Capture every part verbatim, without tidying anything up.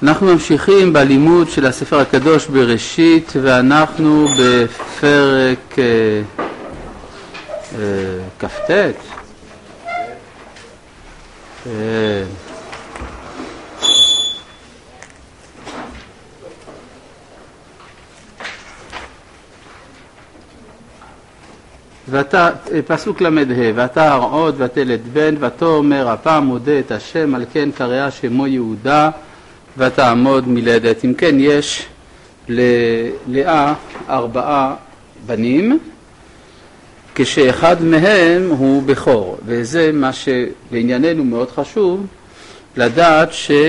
אנחנו ממשיכים בלימוד של הספר הקדוש בראשית, ואנחנו בפרק אה, אה, כ"ט. אה, ואתה, פסוק למד ה', ואתה הרעוד ותלד בן, ותאמר הפעם מודה את השם, על כן קרא שמו יהודה, ותעמוד מלדת. אם כן, יש ללאה ארבעה בנים, כשאחד מהם הוא בכור, וזה מה שבענייננו מאוד חשוב לדעת,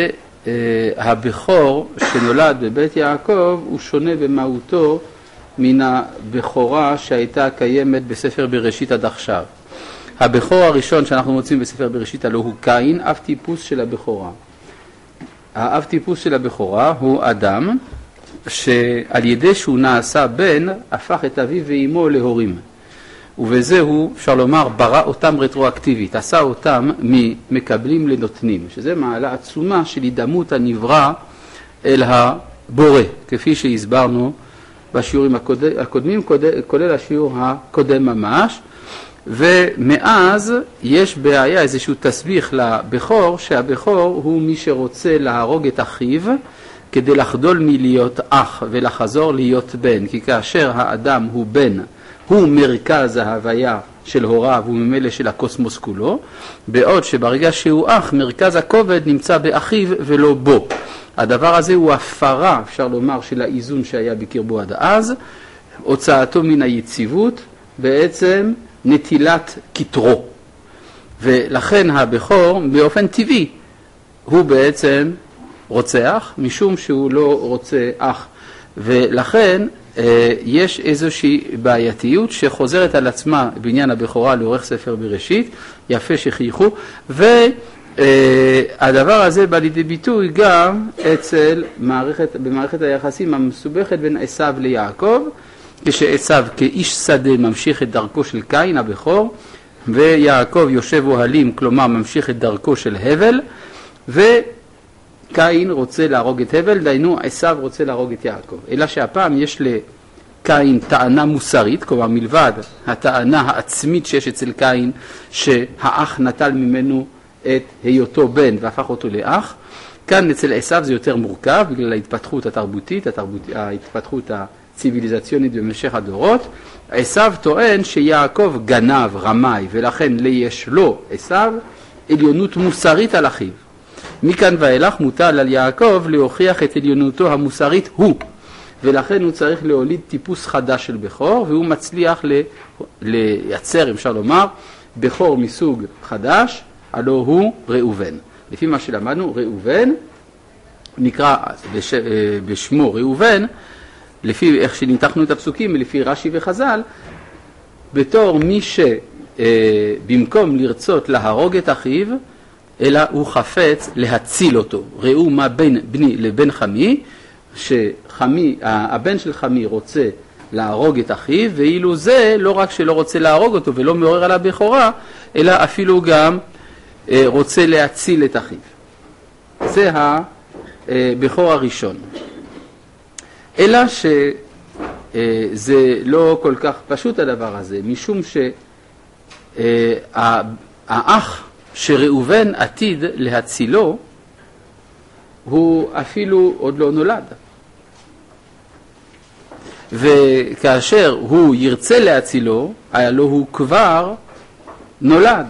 שהבכור שנולד בבית יעקב הוא שונה במהותו מן הבכורה שהייתה קיימת בספר בראשית עד עכשיו. הבכור הראשון שאנחנו מוצאים בספר בראשית הלא הוא קין, אב טיפוס של הבכורה. האב טיפוס של הבכורה הוא אדם שעל ידי שהוא נעשה בן הפך את אביו ואימו להורים, ובזה הוא אפשר לומר ברא אותם רטרואקטיבית, עשה אותם ממקבלים לנותנים, שזה מעלה עצומה של הידמות הנברא אל הבורא, כפי שהסברנו בשיעורים הקודמים, כולל השיעור הקודם ממש. ומאז יש בעיה, איזשהו תסביך לבכור, שהבכור הוא מי שרוצה להרוג את אחיו כדי לחדול מלהיות אח ולחזור להיות בן, כי כאשר האדם הוא בן הוא מרכז ההוויה של הוריו וממילא של הקוסמוס כולו, בעוד שברגע שהוא אח מרכז הכובד נמצא באחיו ולא בו. הדבר הזה הוא הפרה, אפשר לומר, של האיזון שהיה בקרבו עד אז, הוצאתו מן היציבות, בעצם נטילת כתרו. ולכן הבכור באופן טבעי הוא בעצם רוצח, משום שהוא לא רוצה אח. ולכן אה, יש איזושהי בעייתיות שחוזרת על עצמה בעניין הבכורה לאורך ספר בראשית, יפה שחייכו, ו... Uh, הדבר הזה בא לידי ביטוי גם אצל מערכת, במערכת היחסים המסובכת בין עשיו ליעקב, כשעשיו כאיש שדה ממשיך את דרכו של קין הבכור, ויעקב יושב אוהלים, כלומר ממשיך את דרכו של הבל, וקין רוצה להרוג את הבל, דיינו עשיו רוצה להרוג את יעקב. אלא שהפעם יש לקין טענה מוסרית, כלומר מלבד הטענה העצמית שיש אצל קין שהאח נטל ממנו את היותו בן והפך אותו לאח. כאן אצל עשיו זה יותר מורכב בגלל ההתפתחות התרבותית, התרבות, ההתפתחות הציביליזציונית במשך הדורות. עשיו טוען שיעקב גנב, רמאי, ולכן יש לו עשיו עליונות מוסרית על אחיו. מכאן ואילך מוטל על יעקב להוכיח את עליונותו המוסרית הוא, ולכן הוא צריך להוליד טיפוס חדש של בכור, והוא מצליח לייצר, אפשר לומר, בכור מסוג חדש, הלא הוא ראובן. לפי מה שלמדנו, ראובן נקרא בש... בשמו ראובן, לפי איך שניתחנו את הפסוקים, לפי רש"י וחז"ל, בתור מי שבמקום לרצות להרוג את אחיו, אלא הוא חפץ להציל אותו. ראו מה בין בני לבין חמי, שחמי, הבן של חמי רוצה להרוג את אחיו, ואילו זה לא רק שלא רוצה להרוג אותו ולא מעורר על הבכורה, אלא אפילו גם רוצה להציל את אחיו. זה הבכור הראשון. אלא שזה לא כל כך פשוט הדבר הזה, משום שהאח שראובן עתיד להצילו הוא אפילו עוד לא נולד. וכאשר הוא ירצה להצילו, היה לו הוא כבר נולד.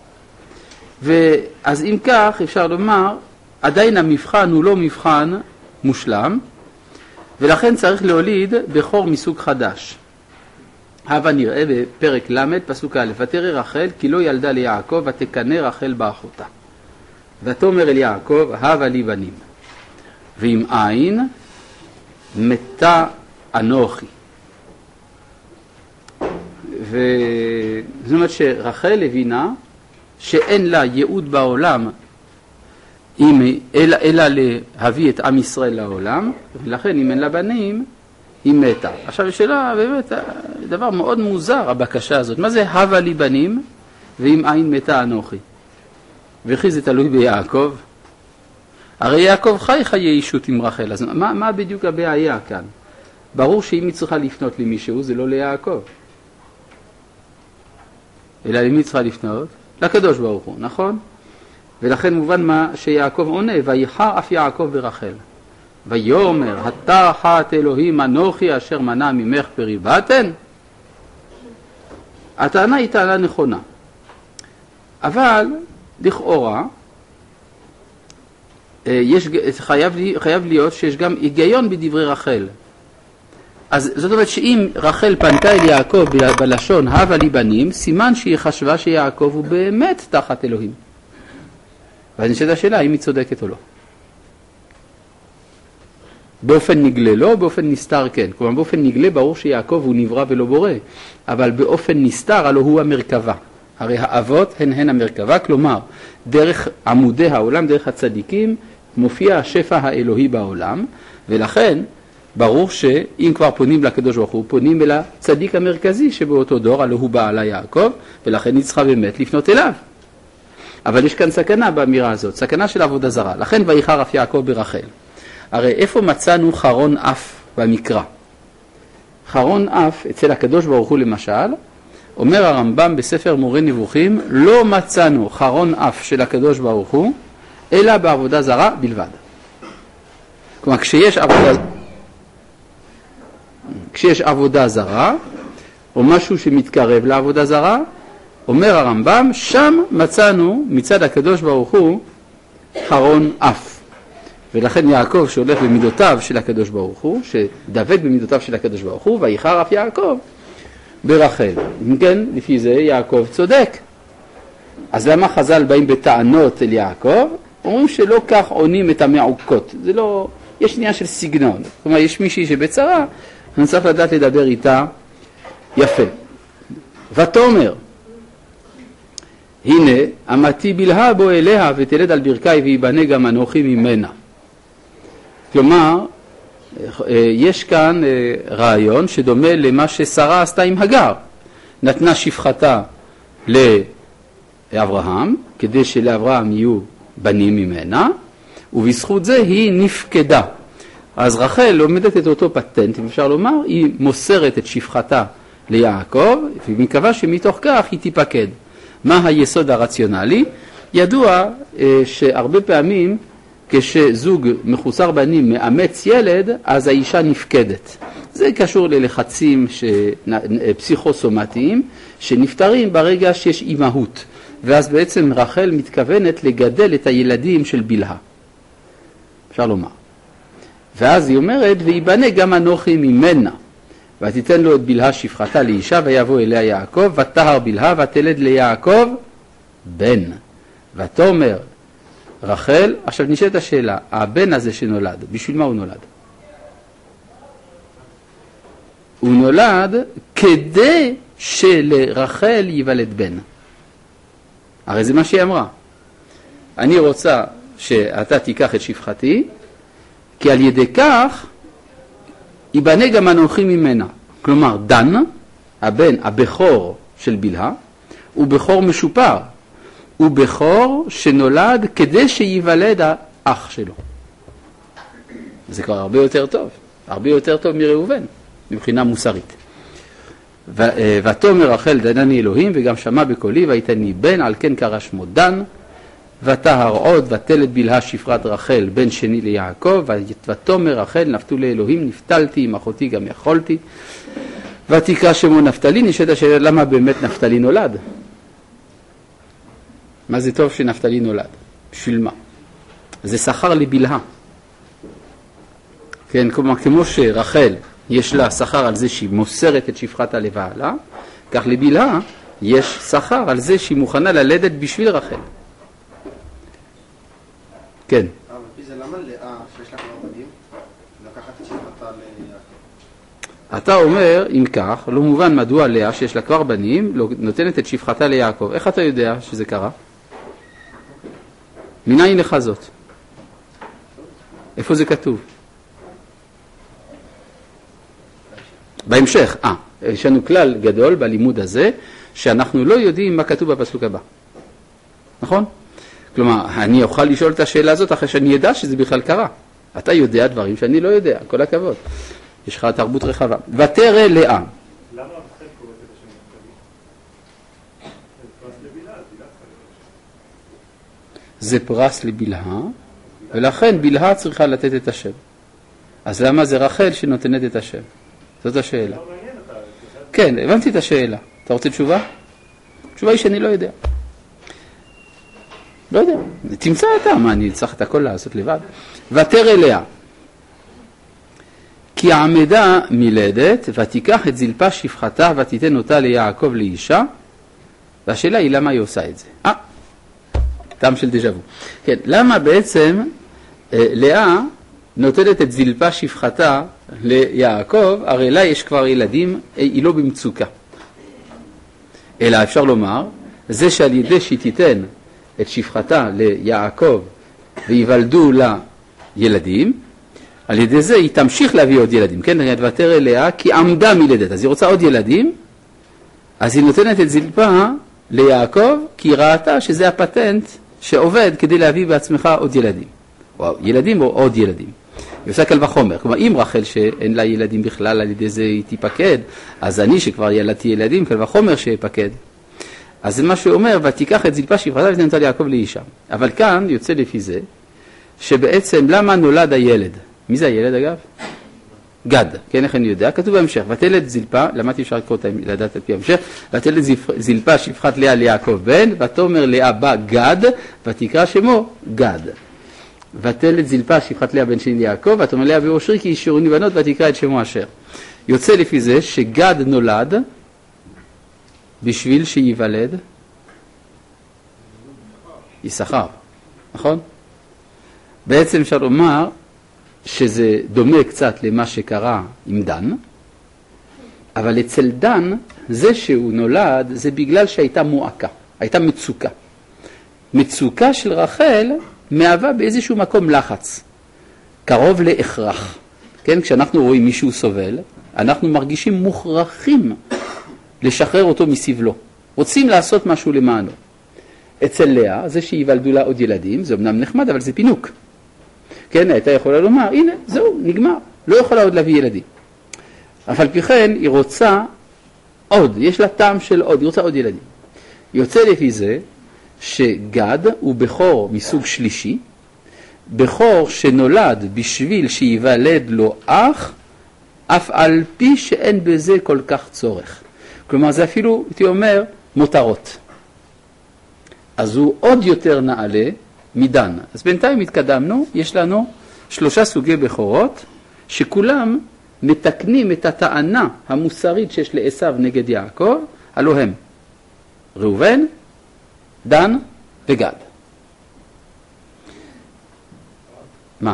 ואז אם כך אפשר לומר, עדיין המבחן הוא לא מבחן מושלם, ולכן צריך להוליד בכור מסוג חדש. הווה נראה בפרק למד פסוק א', ותרא רחל כי לא ילדה ליעקב, ותקנא רחל באחותה. ותאמר אל יעקב, הווה לי בנים, ואם אין מתה אנוכי. וזאת אומרת שרחל הבינה שאין לה ייעוד בעולם אלא, אלא להביא את עם ישראל לעולם, ולכן אם אין לה בנים היא מתה. עכשיו השאלה באמת דבר מאוד מוזר הבקשה הזאת, מה זה הווה לי בנים ואם אין מתה אנוכי? וכי זה תלוי ביעקב? הרי יעקב חי חיי אישות עם רחל, אז מה, מה בדיוק הבעיה כאן? ברור שאם היא צריכה לפנות למישהו, זה לא ליעקב. אלא למי צריכה לפנות? לקדוש ברוך הוא, נכון? ולכן מובן מה שיעקב עונה, ויחר אף יעקב ברחל. ויאמר, התחת אלוהים אנוכי אשר מנע ממך פרי בטן? הטענה היא טענה נכונה. אבל לכאורה, יש, חייב, חייב להיות שיש גם היגיון בדברי רחל. אז זאת אומרת שאם רחל פנתה אל יעקב בלשון הבה לי בנים, סימן שהיא חשבה שיעקב הוא באמת תחת אלוהים. ואז נשאלת השאלה האם היא צודקת או לא. באופן נגלה לא, באופן נסתר כן. כלומר באופן נגלה ברור שיעקב הוא נברא ולא בורא, אבל באופן נסתר הלא הוא המרכבה. הרי האבות הן הן המרכבה, כלומר דרך עמודי העולם, דרך הצדיקים, מופיע השפע האלוהי בעולם, ולכן ברור שאם כבר פונים לקדוש ברוך הוא, פונים אל הצדיק המרכזי שבאותו דור, הלא הוא בעלה יעקב, ולכן היא צריכה באמת לפנות אליו. אבל יש כאן סכנה באמירה הזאת, סכנה של עבודה זרה. לכן ויחר אף יעקב ברחל. הרי איפה מצאנו חרון אף במקרא? חרון אף אצל הקדוש ברוך הוא למשל, אומר הרמב"ם בספר מורה נבוכים, לא מצאנו חרון אף של הקדוש ברוך הוא, אלא בעבודה זרה בלבד. כלומר, כשיש עבודה, כשיש עבודה זרה, או משהו שמתקרב לעבודה זרה, אומר הרמב"ם, שם מצאנו מצד הקדוש ברוך הוא חרון אף. ולכן יעקב שהולך במידותיו של הקדוש ברוך הוא, שדבק במידותיו של הקדוש ברוך הוא, ויחר אף יעקב ברחל. אם כן, לפי זה יעקב צודק. אז למה חז"ל באים בטענות אל יעקב? אומרים שלא כך עונים את המעוקות. זה לא, יש עניין של סגנון. כלומר, יש מישהי שבצרה, אני צריך לדעת לדבר איתה יפה. ותאמר, הנה, אמתי בלהה בו אליה ותלד על ברכי ויבנה גם אנוכי ממנה. כלומר, יש כאן רעיון שדומה למה ששרה עשתה עם הגר. נתנה שפחתה לאברהם, כדי שלאברהם יהיו בנים ממנה, ובזכות זה היא נפקדה. אז רחל לומדת את אותו פטנט, אם אפשר לומר, היא מוסרת את שפחתה ליעקב, ומקווה שמתוך כך היא תיפקד. מה היסוד הרציונלי? ידוע שהרבה פעמים כשזוג מחוסר בנים מאמץ ילד, אז האישה נפקדת. זה קשור ללחצים פסיכוסומטיים שנפטרים ברגע שיש אימהות. ואז בעצם רחל מתכוונת לגדל את הילדים של בלהה. אפשר לומר. ואז היא אומרת, ויבנה גם אנוכי ממנה. ותיתן לו את בלהה שפחתה לאישה, ויבוא אליה יעקב, ותהר בלהה, ותלד ליעקב בן. ותאמר רחל, עכשיו נשאלת השאלה, הבן הזה שנולד, בשביל מה הוא נולד? הוא נולד כדי שלרחל ייוולד בן. הרי זה מה שהיא אמרה. אני רוצה שאתה תיקח את שפחתי, כי על ידי כך ייבנה גם אנוכי ממנה. כלומר, דן, הבן, הבכור של בלהה, הוא בכור משופר. הוא בכור שנולד כדי שיוולד האח שלו. זה כבר הרבה יותר טוב. הרבה יותר טוב מראובן, מבחינה מוסרית. ותאמר רחל דנני אלוהים, וגם שמע בקולי, ויתני בן, על כן קרא שמו דן. ותהר עוד, ותלד בלהה שפחת רחל, בן שני ליעקב, ותאמר רחל, נפתו לאלוהים, נפתלתי, עם אחותי גם יכולתי. ותקרא שמו נפתלי. נשאלת השאלה, למה באמת נפתלי נולד? מה זה טוב שנפתלי נולד? בשביל מה? זה שכר לבלהה. כן, כמו, כמו שרחל יש לה שכר על זה שהיא מוסרת את שפחתה לבעלה, כך לבלהה יש שכר על זה שהיא מוכנה ללדת בשביל רחל. כן. אבל פי זה למה לאה שיש לה כבר בנים, לקחת את שפחתה ליעקב? אתה אומר, אם כך, לא מובן מדוע לאה שיש לה כבר בנים, לא נותנת את שפחתה ליעקב. איך אתה יודע שזה קרה? מניין לך זאת? איפה זה כתוב? בהמשך. אה, יש לנו כלל גדול בלימוד הזה, שאנחנו לא יודעים מה כתוב בפסוק הבא. נכון? כלומר, אני אוכל לשאול את השאלה הזאת אחרי שאני ידע שזה בכלל קרה. אתה יודע דברים שאני לא יודע, כל הכבוד. יש לך תרבות רחבה. ותרא לאה. למה רחל קוראת את השם נפתלי? זה פרס לבלהה, ולכן בלהה צריכה לתת את השם. אז למה זה רחל שנותנת את השם? זאת השאלה. כן, הבנתי את השאלה. אתה רוצה תשובה? התשובה היא שאני לא יודע. לא יודע. תמצא אתה, מה, אני צריך את הכל לעשות לבד. ותרא לאה. כי עמדה מילדת, ותיקח את זלפה שפחתה, ותיתן אותה ליעקב לאישה. והשאלה היא למה היא עושה את זה. אה, טעם של דז'ה וו. כן, למה בעצם אה, לאה נותנת את זלפה שפחתה ליעקב, הרי לה יש כבר ילדים, היא לא במצוקה. אלא אפשר לומר, זה שעל ידי שהיא תיתן את שפחתה ליעקב ויוולדו לה ילדים, על ידי זה היא תמשיך להביא עוד ילדים. כן, ותרא לאה כי עמדה מילדת, אז היא רוצה עוד ילדים, אז היא נותנת את זלפה ליעקב, כי היא ראתה שזה הפטנט שעובד כדי להביא בעצמך עוד ילדים. או ילדים או עוד ילדים. היא עושה קל וחומר. כלומר, אם רחל שאין לה ילדים בכלל, על ידי זה היא תיפקד, אז אני שכבר ילדתי ילדים, קל וחומר שיפקד. אז זה מה שאומר, ותיקח את זלפה שפחתה ותיתן אותה ליעקב לאישה. אבל כאן יוצא לפי זה, שבעצם למה נולד הילד? מי זה הילד אגב? גד, כן, איך אני יודע? כתוב בהמשך, ותלד זלפה, למדתי אפשר לקרוא אותה לדעת על פי המשך, ותלד זלפה שפחת לאה ליעקב בן, ותאמר לאה בא גד, ותקרא שמו גד. ותלד זלפה שפחת לאה בן שני ליעקב, ותאמר לאה באושרי כי ישאירוני בנות, ותקרא את שמו אשר. יוצא לפי זה שגד נולד בשביל שיוולד יששכר, נכון? בעצם אפשר לומר שזה דומה קצת למה שקרה עם דן, אבל אצל דן זה שהוא נולד זה בגלל שהייתה מועקה, הייתה מצוקה. מצוקה של רחל מהווה באיזשהו מקום לחץ, קרוב להכרח. כן, כשאנחנו רואים מישהו סובל, אנחנו מרגישים מוכרחים לשחרר אותו מסבלו. רוצים לעשות משהו למענו. אצל לאה, זה שיוולדו לה עוד ילדים, זה אמנם נחמד, אבל זה פינוק. כן, הייתה יכולה לומר, הנה, זהו, נגמר. לא יכולה עוד להביא ילדים. אבל פי כן, היא רוצה עוד, יש לה טעם של עוד, היא רוצה עוד ילדים. יוצא לפי זה, שגד הוא בכור מסוג שלישי, בכור שנולד בשביל שיוולד לו אח, אף על פי שאין בזה כל כך צורך. כלומר, זה אפילו, הייתי אומר, מותרות. אז הוא עוד יותר נעלה מדן. אז בינתיים התקדמנו, יש לנו שלושה סוגי בכורות, שכולם מתקנים את הטענה המוסרית שיש לעשיו נגד יעקב, הלא הם ראובן, דן וגד. מה?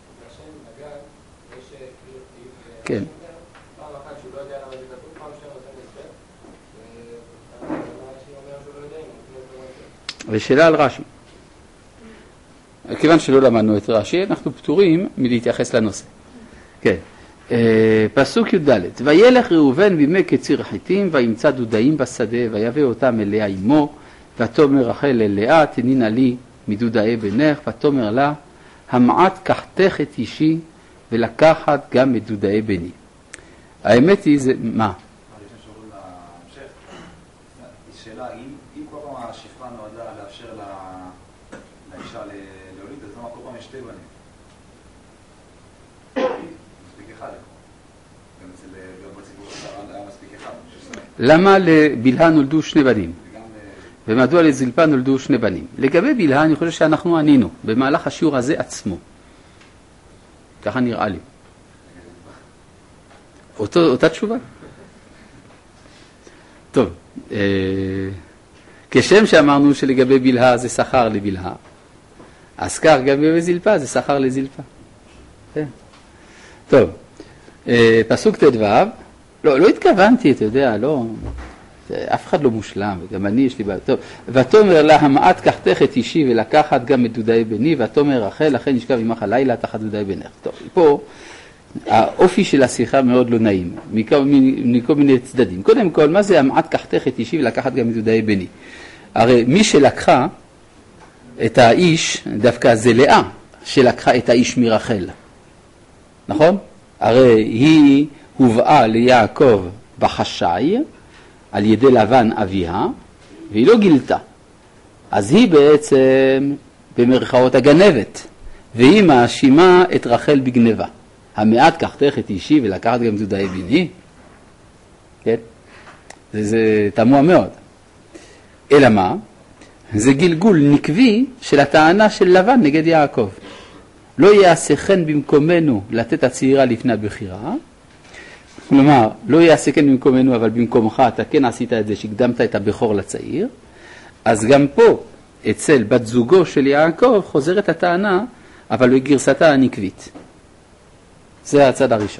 כן. ושאלה על רש"י. כיוון שלא למדנו את רש"י, אנחנו פטורים מלהתייחס לנושא. כן. פסוק י"ד. וילך ראובן בימי קציר חיטים, וימצא דודאים בשדה, ויבא אותם אליה עמו, ותאמר רחל אל לאה, תנינה לי מדודאי בנך, ותאמר לה, המעט קחתך את אישי, ולקחת גם את דודאי בני. האמת היא זה, מה? שאלה, אם כל פעם השפחה נועדה לאפשר לאישה להוליד, אז למה כל פעם יש שתי בנים? מספיק אחד. גם אצל בציבור שרה היה מספיק אחד. למה לבלהה נולדו שני בנים? ומדוע לזלפה נולדו שני בנים? לגבי בלהה אני חושב שאנחנו ענינו במהלך השיעור הזה עצמו. ככה נראה לי. אותו, אותה תשובה? טוב, אה, כשם שאמרנו שלגבי בלהה זה שכר לבלהה, אז כך גם לגבי זלפה זה שכר לזלפה. כן. טוב, אה, פסוק תדו, לא, לא התכוונתי, אתה יודע, לא, אף אחד לא מושלם, וגם אני יש לי בעיה. טוב, ותאמר לה, המעט קחתך את אישי ולקחת גם את דודאי בני, ותאמר רחל, לכן נשכב עמך הלילה תחת דודאי בנך. טוב, פה האופי של השיחה מאוד לא נעים, מכל, מכל מיני צדדים. קודם כל, מה זה המעט קחתך את אישי ולקחת גם את דודאי בני? הרי מי שלקחה את האיש, דווקא זה לאה, שלקחה את האיש מרחל. נכון? הרי היא הובאה ליעקב בחשאי על ידי לבן אביה, והיא לא גילתה. אז היא בעצם במרכאות הגנבת, והיא מאשימה את רחל בגנבה. המעט קחתך את אישי ולקחת גם דודאי בני. כן? זה, זה תמוה מאוד. אלא מה? זה גלגול נקבי של הטענה של לבן נגד יעקב. לא יעשה חן במקומנו לתת הצעירה לפני הבחירה. כלומר, לא יעשה כן במקומנו, אבל במקומך אתה כן עשית את זה, שהקדמת את הבכור לצעיר. אז גם פה, אצל בת זוגו של יעקב, חוזרת הטענה, אבל בגרסתה הנקבית. זה הצד הראשון.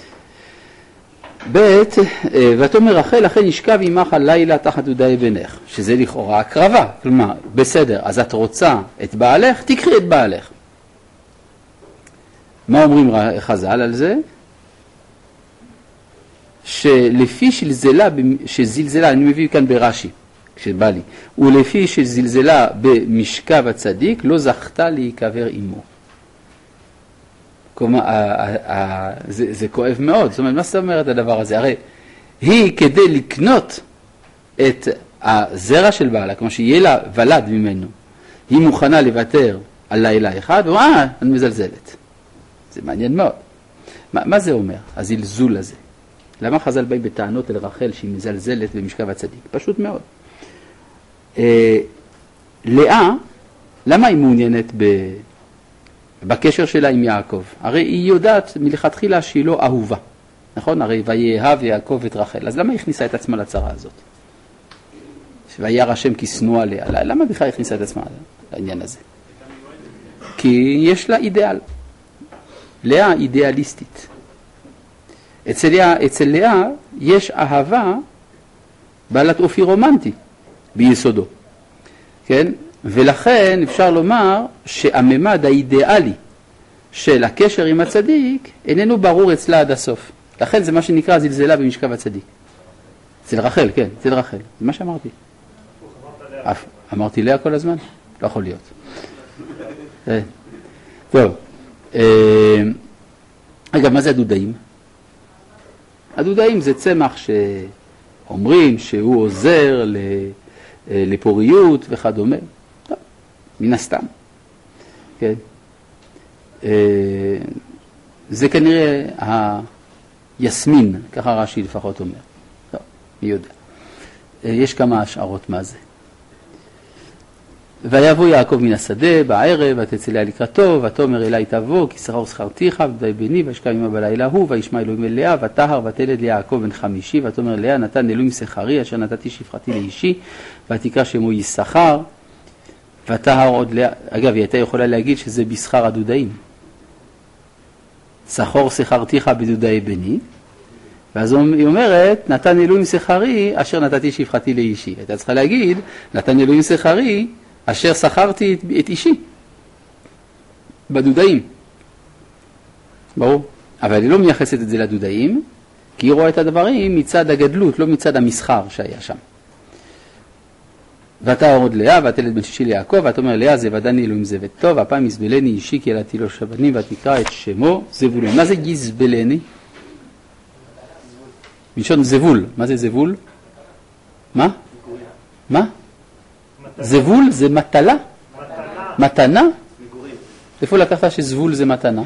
ב' ותאמר רחל, לכן ישכב עמך הלילה תחת דודי בנך, שזה לכאורה הקרבה. כלומר, בסדר, אז את רוצה את בעלך, תקחי את בעלך. מה אומרים חז"ל על זה? שלפי שזלזלה, שזלזלה, אני מביא כאן ברש"י, כשבא לי, ולפי שזלזלה במשכב הצדיק, לא זכתה להיקבר עמו. כלומר, זה, זה כואב מאוד. זאת אומרת, מה זאת אומרת הדבר הזה? הרי היא כדי לקנות את הזרע של בעלה, כמו שיהיה לה ולד ממנו, היא מוכנה לוותר על לילה אחד, ואה, אני מזלזלת. זה מעניין מאוד. מה, מה זה אומר, הזלזול הזה? למה חז"ל באים בטענות אל רחל שהיא מזלזלת במשכב הצדיק? פשוט מאוד. אה, לאה, למה היא מעוניינת ב... בקשר שלה עם יעקב? הרי היא יודעת מלכתחילה שהיא לא אהובה. נכון? הרי ויאהב יעקב את רחל. אז למה היא הכניסה את עצמה לצרה הזאת? וירא השם כי שנוא עליה. למה בכלל הכניסה את עצמה לעניין הזה? כי יש לה אידיאל. לאה אידיאליסטית. אצל לאה, אצל לאה יש אהבה בעלת אופי רומנטי ביסודו. כן? ולכן אפשר לומר שהממד האידיאלי של הקשר עם הצדיק איננו ברור אצלה עד הסוף. לכן זה מה שנקרא זלזלה במשכב הצדיק. אצל רחל, כן, אצל רחל. זה מה שאמרתי. אמרתי לאה כל הזמן? לא יכול להיות. טוב. אגב, מה זה הדודאים? הדודאים זה צמח שאומרים שהוא עוזר לפוריות וכדומה. טוב, מן הסתם. כן. זה כנראה היסמין, ככה רש"י לפחות אומר. טוב, מי יודע. יש כמה השערות מה זה. ויבוא יעקב מן השדה בערב, ותצא לאה לקראתו, ותאמר אלי תבוא, כי שכר ושכרתיך, ודאי בני, וישכב עמה בלילה הוא, וישמע אלוהים אל לאה, ותהר ותלד ליעקב בן חמישי, ותאמר לאה נתן אלוהים שכרי, אשר נתתי שפחתי לאישי, ותקרא שמו יששכר, ותהר עוד לאה. אגב, היא הייתה יכולה להגיד שזה בשכר הדודאים. שכור שכרתיך בדודאי בני, ואז היא אומרת, נתן אלוהים שכרי, אשר נתתי שפחתי לאישי. הייתה צריכה להגיד, נתן אלוהים שכרי, אשר שכרתי את, את אישי, בדודאים. ברור. אבל היא לא מייחסת את זה לדודאים, כי היא רואה את הדברים מצד הגדלות, לא מצד המסחר שהיה שם. ותהר עוד לאה, ותלד בן שישי ליעקב, ותאמר לאה, זבדני אלוהים זבד טוב, הפעם יזבלני אישי, כי ילדתי לו שבנים, ותקרא את שמו זבולון. מה זה יזבלני? מלשון זבול. מה זה זבול? מה? מה? זבול זה מטלה? מתנה. מתנה? איפה לקחת שזבול זה מתנה?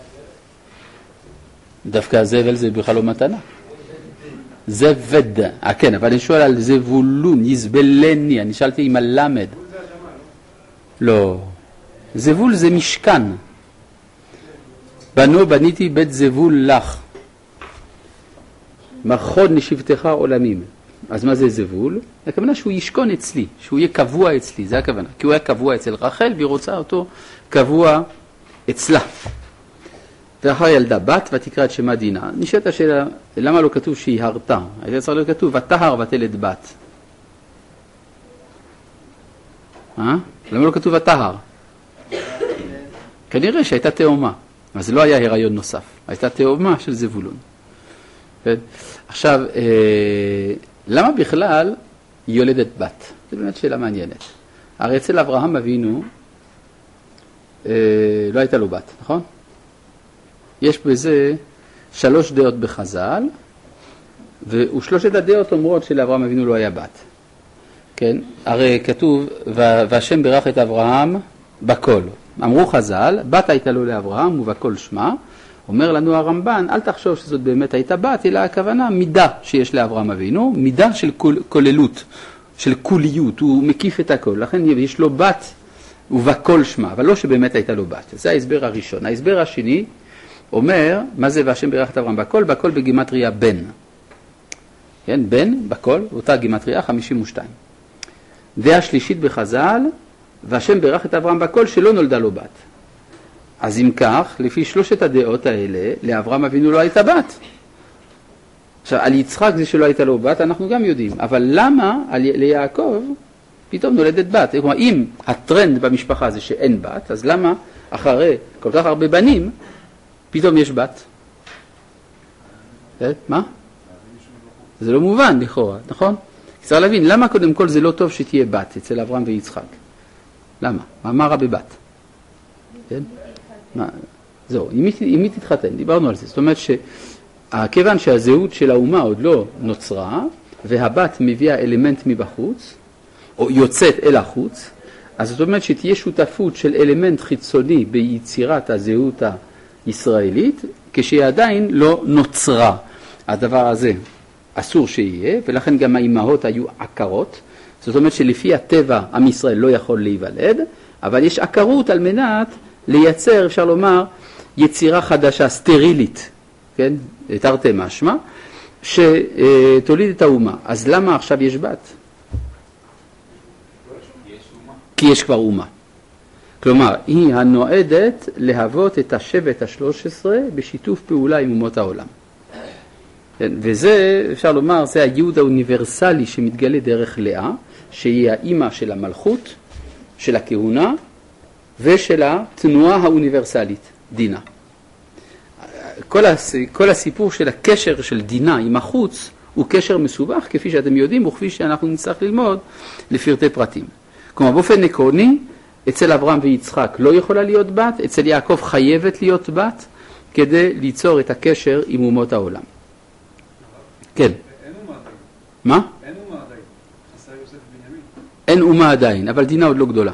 דווקא הזבל זה בכלל לא מתנה. זבד. אה כן, אבל אני שואל על זבולון, יזבלני, אני שאלתי עם הלמד. לא. זבול זה משכן. בנו בניתי בית זבול לך. מכון לשבטך עולמים. אז מה זה זבול? הכוונה שהוא ישכון אצלי, שהוא יהיה קבוע אצלי, זה הכוונה. כי הוא היה קבוע אצל רחל, והיא רוצה אותו קבוע אצלה. ואחר ילדה בת, ותקרא את שמה דינה. נשאלת השאלה, למה לא כתוב שהיא הרתה? הייתה צריך להיות כתוב, ותהר ותלד בת. אה? למה לא כתוב ותהר? כנראה שהייתה תאומה, אז לא היה הריון נוסף. הייתה תאומה של זבולון. עכשיו, למה בכלל היא יולדת בת? זו באמת שאלה מעניינת. הרי אצל אברהם אבינו לא הייתה לו בת, נכון? יש בזה שלוש דעות בחז"ל, ושלושת הדעות אומרות שלאברהם אבינו לא היה בת. כן? הרי כתוב, והשם ברך את אברהם בכל. אמרו חז"ל, בת הייתה לו לאברהם ובכל שמה. אומר לנו הרמב"ן, אל תחשוב שזאת באמת הייתה בת, אלא הכוונה מידה שיש לאברהם אבינו, מידה של כוללות, של כוליות, הוא מקיף את הכל. לכן יש לו בת ובכל שמה, אבל לא שבאמת הייתה לו בת. זה ההסבר הראשון. ההסבר השני אומר, מה זה והשם ברך את אברהם בכל? בכל בגימטריה בן. כן, בן, בכל, אותה גימטריה חמישים ושתיים. דעה שלישית בחז"ל, והשם ברך את אברהם בכל שלא נולדה לו בת. אז אם כך, לפי שלושת הדעות האלה, לאברהם אבינו לא הייתה בת. עכשיו, על יצחק זה שלא הייתה לו בת, אנחנו גם יודעים. אבל למה על, ליעקב פתאום נולדת בת? כלומר, אם הטרנד במשפחה זה שאין בת, אז למה אחרי כל כך הרבה בנים, פתאום יש בת? מה? זה לא מובן לכאורה, נכון? צריך להבין, למה קודם כל זה לא טוב שתהיה בת אצל אברהם ויצחק? למה? מה, מה רע בבת? כן? מה? זהו, עם מי תתחתן? דיברנו על זה. זאת אומרת שכיוון שהזהות של האומה עוד לא נוצרה, והבת מביאה אלמנט מבחוץ, או יוצאת אל החוץ, אז זאת אומרת שתהיה שותפות של אלמנט חיצוני ביצירת הזהות הישראלית, כשהיא עדיין לא נוצרה. הדבר הזה אסור שיהיה, ולכן גם האימהות היו עקרות. זאת אומרת שלפי הטבע עם ישראל לא יכול להיוולד, אבל יש עקרות על מנת לייצר, אפשר לומר, יצירה חדשה, סטרילית, כן? תרתי משמע, שתוליד את האומה. אז למה עכשיו יש בת? כי יש כבר אומה. כלומר, היא הנועדת להוות את השבט ה-שלוש עשרה בשיתוף פעולה עם אומות העולם. וזה, אפשר לומר, זה הייעוד האוניברסלי שמתגלה דרך לאה, שהיא האימא של המלכות, של הכהונה, ושל התנועה האוניברסלית, דינה. כל, הס... כל הסיפור של הקשר של דינה עם החוץ, הוא קשר מסובך, כפי שאתם יודעים, וכפי שאנחנו נצטרך ללמוד לפרטי פרטים. כלומר, באופן עקרוני, אצל אברהם ויצחק לא יכולה להיות בת, אצל יעקב חייבת להיות בת, כדי ליצור את הקשר עם אומות העולם. כן. אין אומה עדיין. מה? אין אומה עדיין. חסר יוסף בנימין. אין אומה עדיין, אבל דינה עוד לא גדולה.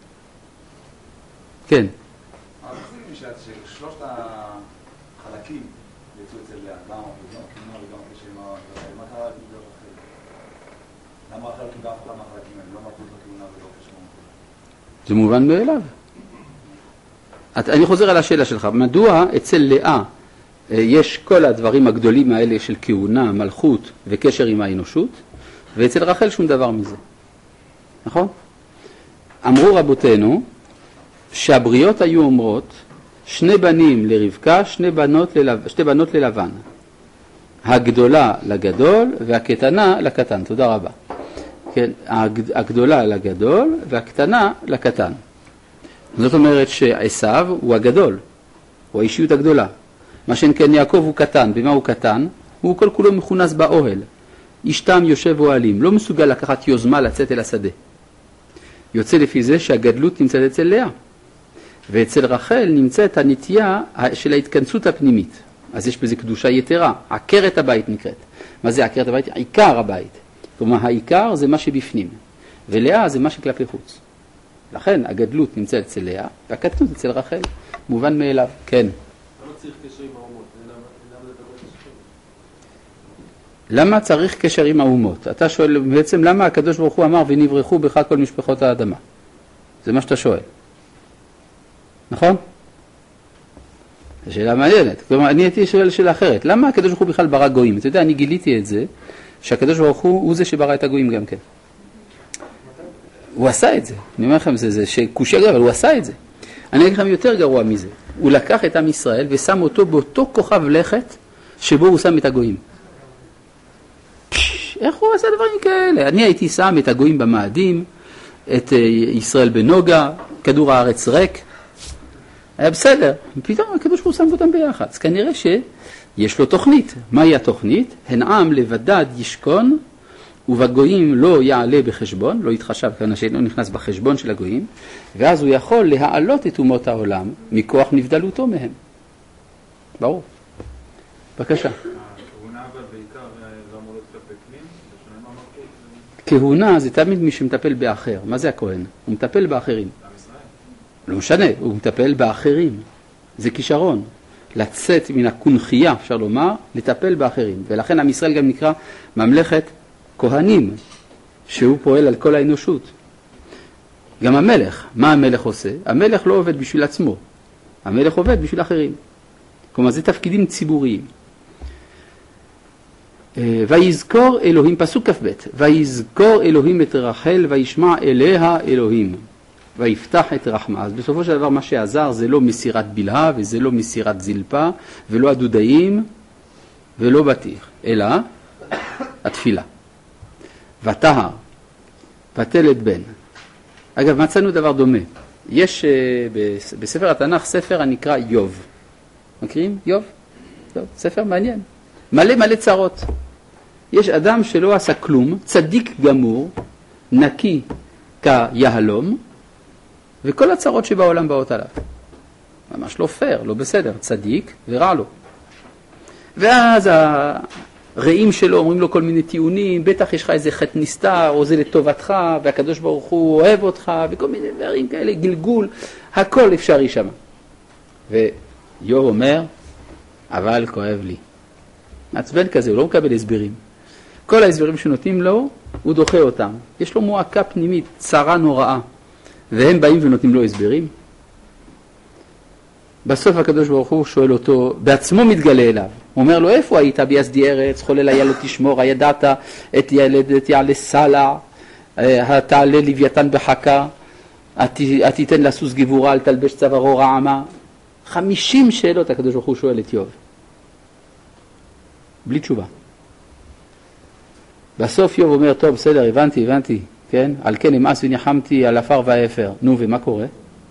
כן. אבל זה ששלושת החלקים יצאו אצל לאה, גם הכהונה וגם הקשר עם הרחל. מה קרה לדבר רחל? למה רחל קיבלה אף אחד מהחלקים האלה? לא מלכות בכהונה ולא קשר עם... זה מובן מאליו. אני חוזר על השאלה שלך. מדוע אצל לאה יש כל הדברים הגדולים האלה של כהונה, מלכות וקשר עם האנושות, ואצל רחל שום דבר מזה. נכון? אמרו רבותינו שהבריות היו אומרות שני בנים לרבקה, שני בנות, ללב... שתי בנות ללבן. הגדולה לגדול והקטנה לקטן. תודה רבה. כן, הגדולה לגדול והקטנה לקטן. זאת אומרת שעשיו הוא הגדול, הוא האישיות הגדולה. מה שאין כן יעקב הוא קטן. במה הוא קטן? הוא כל כולו מכונס באוהל. אשתם יושב אוהלים, לא מסוגל לקחת יוזמה לצאת אל השדה. יוצא לפי זה שהגדלות נמצאת אצל לאה. ואצל רחל נמצאת הנטייה של ההתכנסות הפנימית. אז יש בזה קדושה יתרה. עקרת הבית נקראת. מה זה עקרת הבית? עיקר הבית. כלומר, העיקר זה מה שבפנים. ולאה זה מה שכלפי חוץ. לכן הגדלות נמצאת אצל לאה, והקטנות אצל רחל. מובן מאליו. כן. למה צריך קשר עם האומות? אתה שואל בעצם למה הקדוש ברוך הוא אמר ונברחו בך כל משפחות האדמה. זה מה שאתה שואל. נכון? זו שאלה מעניינת. כלומר, אני הייתי שואל שאלה אחרת. למה הקדוש ברוך הוא בכלל ברא גויים? אתה יודע, אני גיליתי את זה, שהקדוש ברוך הוא הוא זה שברא את הגויים גם כן. הוא עשה את זה. אני אומר לכם, זה, זה שקושי גדול, אבל הוא עשה את זה. אני אגיד לכם יותר גרוע מזה. הוא לקח את עם ישראל ושם אותו באותו כוכב לכת שבו הוא שם את הגויים. איך הוא עשה דברים כאלה? אני הייתי שם את הגויים במאדים, את ישראל בנוגה, כדור הארץ ריק. היה בסדר. פתאום הקדוש ברוך הוא שם אותם ביחד. אז כנראה שיש לו תוכנית. מהי התוכנית? הן עם לבדד ישכון ובגויים לא יעלה בחשבון, לא יתחשב, כיוון שאינו נכנס בחשבון של הגויים, ואז הוא יכול להעלות את אומות העולם מכוח נבדלותו מהם. ברור. בבקשה. הכהונה אבל בעיקר לא אמור להיות כלפי פנים? בשונה מהמלכות? כהונה זה תמיד מי שמטפל באחר. מה זה הכהן? הוא מטפל באחרים. עם ישראל? לא משנה, הוא מטפל באחרים. זה כישרון. לצאת מן הקונחייה, אפשר לומר, לטפל באחרים. ולכן עם ישראל גם נקרא ממלכת כהנים, שהוא פועל על כל האנושות. גם המלך, מה המלך עושה? המלך לא עובד בשביל עצמו. המלך עובד בשביל אחרים. כלומר, זה תפקידים ציבוריים. ויזכור אלוהים, פסוק כ"ב, ויזכור אלוהים את רחל וישמע אליה אלוהים, ויפתח את רחמה. אז בסופו של דבר מה שעזר זה לא מסירת בלהה וזה לא מסירת זלפה ולא הדודאים ולא בטיח, אלא התפילה. ותהר, ותלד בן. אגב, מצאנו דבר דומה. יש בספר התנ"ך ספר הנקרא יוב. מכירים? יוב? טוב, ספר מעניין. מלא מלא צרות. יש אדם שלא עשה כלום, צדיק גמור, נקי כיהלום, וכל הצרות שבעולם באות עליו. ממש לא פייר, לא בסדר, צדיק ורע לו. ואז הרעים שלו אומרים לו כל מיני טיעונים, בטח יש לך איזה חטא נסתר, או זה לטובתך, והקדוש ברוך הוא אוהב אותך, וכל מיני דברים כאלה, גלגול, הכל אפשרי שם. ויוב אומר, אבל כואב לי. מעצבן כזה, הוא לא מקבל הסברים. כל ההסברים שנותנים לו, הוא דוחה אותם. יש לו מועקה פנימית, צרה נוראה, והם באים ונותנים לו הסברים. בסוף הקדוש ברוך הוא שואל אותו, בעצמו מתגלה אליו. הוא אומר לו, איפה היית ביסדי ארץ, חולל היה לו תשמור, הידעת את ילדת יעלה סלע, תעלה לוויתן בחכה, תיתן לסוס גבורה, אל תלבש צווארו רעמה. חמישים שאלות הקדוש ברוך הוא שואל את יוב. בלי תשובה. בסוף יוב אומר, טוב, בסדר, הבנתי, הבנתי, כן? על כן אמאס וניחמתי על עפר והאפר. נו, ומה קורה?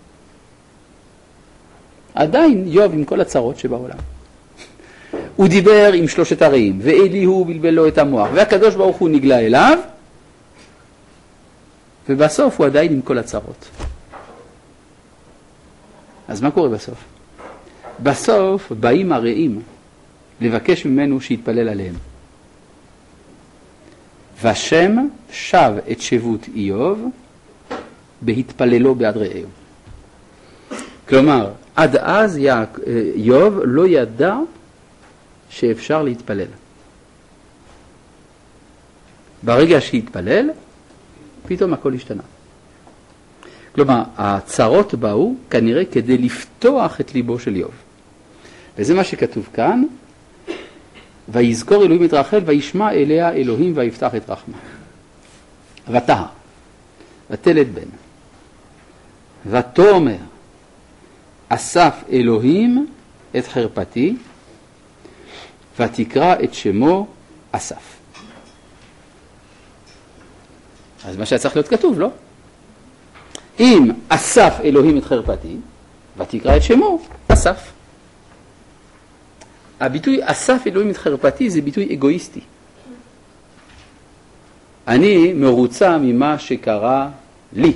עדיין יוב עם כל הצרות שבעולם. הוא דיבר עם שלושת הרעים, ואליהו בלבל לו את המוח, והקדוש ברוך הוא נגלה אליו, ובסוף הוא עדיין עם כל הצרות. אז מה קורה בסוף? בסוף באים הרעים לבקש ממנו שיתפלל עליהם. והשם שב את שבות איוב בהתפללו בעד רעהו. כלומר, עד אז איוב לא ידע שאפשר להתפלל. ברגע שהתפלל, פתאום הכל השתנה. כלומר, הצרות באו כנראה כדי לפתוח את ליבו של איוב. וזה מה שכתוב כאן, ויזכור אלוהים את רחל וישמע אליה אלוהים ויפתח את רחמה. ותהר, ותלד בן, ותאמר, אסף אלוהים את חרפתי, ותקרא את שמו אסף. אז מה שצריך להיות כתוב, לא? אם אסף אלוהים את חרפתי, ותקרא את שמו אסף. הביטוי אסף אלוהים את חרפתי זה ביטוי אגואיסטי. אני מרוצה ממה שקרה לי.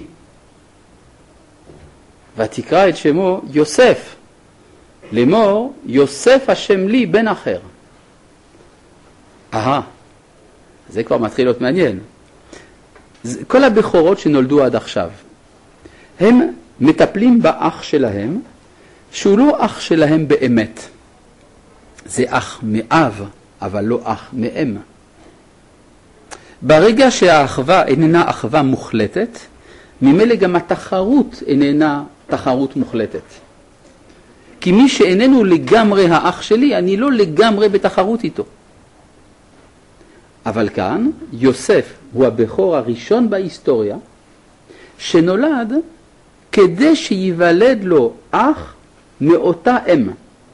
ותקרא את שמו יוסף. לאמור, יוסף השם לי בן אחר. אהה, זה כבר מתחיל להיות מעניין. כל הבכורות שנולדו עד עכשיו, הם מטפלים באח שלהם, שהוא לא אח שלהם באמת. זה אח מאב, אבל לא אח מאם. ברגע שהאחווה איננה אחווה מוחלטת, ממילא גם התחרות איננה תחרות מוחלטת. כי מי שאיננו לגמרי האח שלי, אני לא לגמרי בתחרות איתו. אבל כאן, יוסף הוא הבכור הראשון בהיסטוריה, שנולד כדי שיוולד לו אח מאותה אם.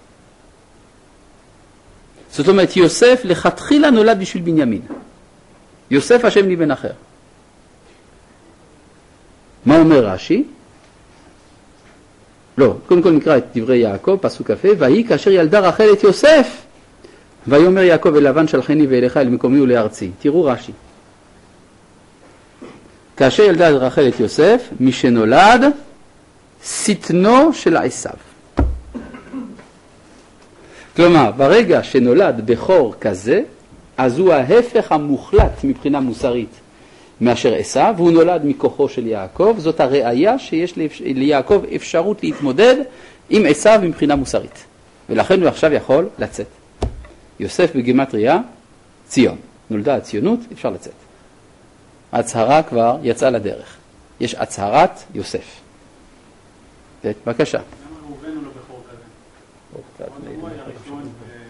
זאת אומרת, יוסף לכתחילה נולד בשביל בנימין. יוסף השם לי בן אחר. מה אומר רש"י? לא, קודם כל נקרא את דברי יעקב, פסוק כ"ה, והיא כאשר ילדה רחל את יוסף, ויאמר יעקב אל לבן שלחני ואליך אל מקומי ולארצי. תראו רש"י. כאשר ילדה רחל את יוסף, מי שנולד, שטנו של עשיו. כלומר, ברגע שנולד בכור כזה, אז הוא ההפך המוחלט מבחינה מוסרית מאשר עשיו, והוא נולד מכוחו של יעקב. זאת הראיה שיש ליעקב אפשרות להתמודד עם עשיו מבחינה מוסרית. ולכן הוא עכשיו יכול לצאת. יוסף בגימטריה, ציון. נולדה הציונות, אפשר לצאת. ההצהרה כבר יצאה לדרך. יש הצהרת יוסף. בבקשה. למה ראובן הוא לא בכור כזה? הוא היה ראשון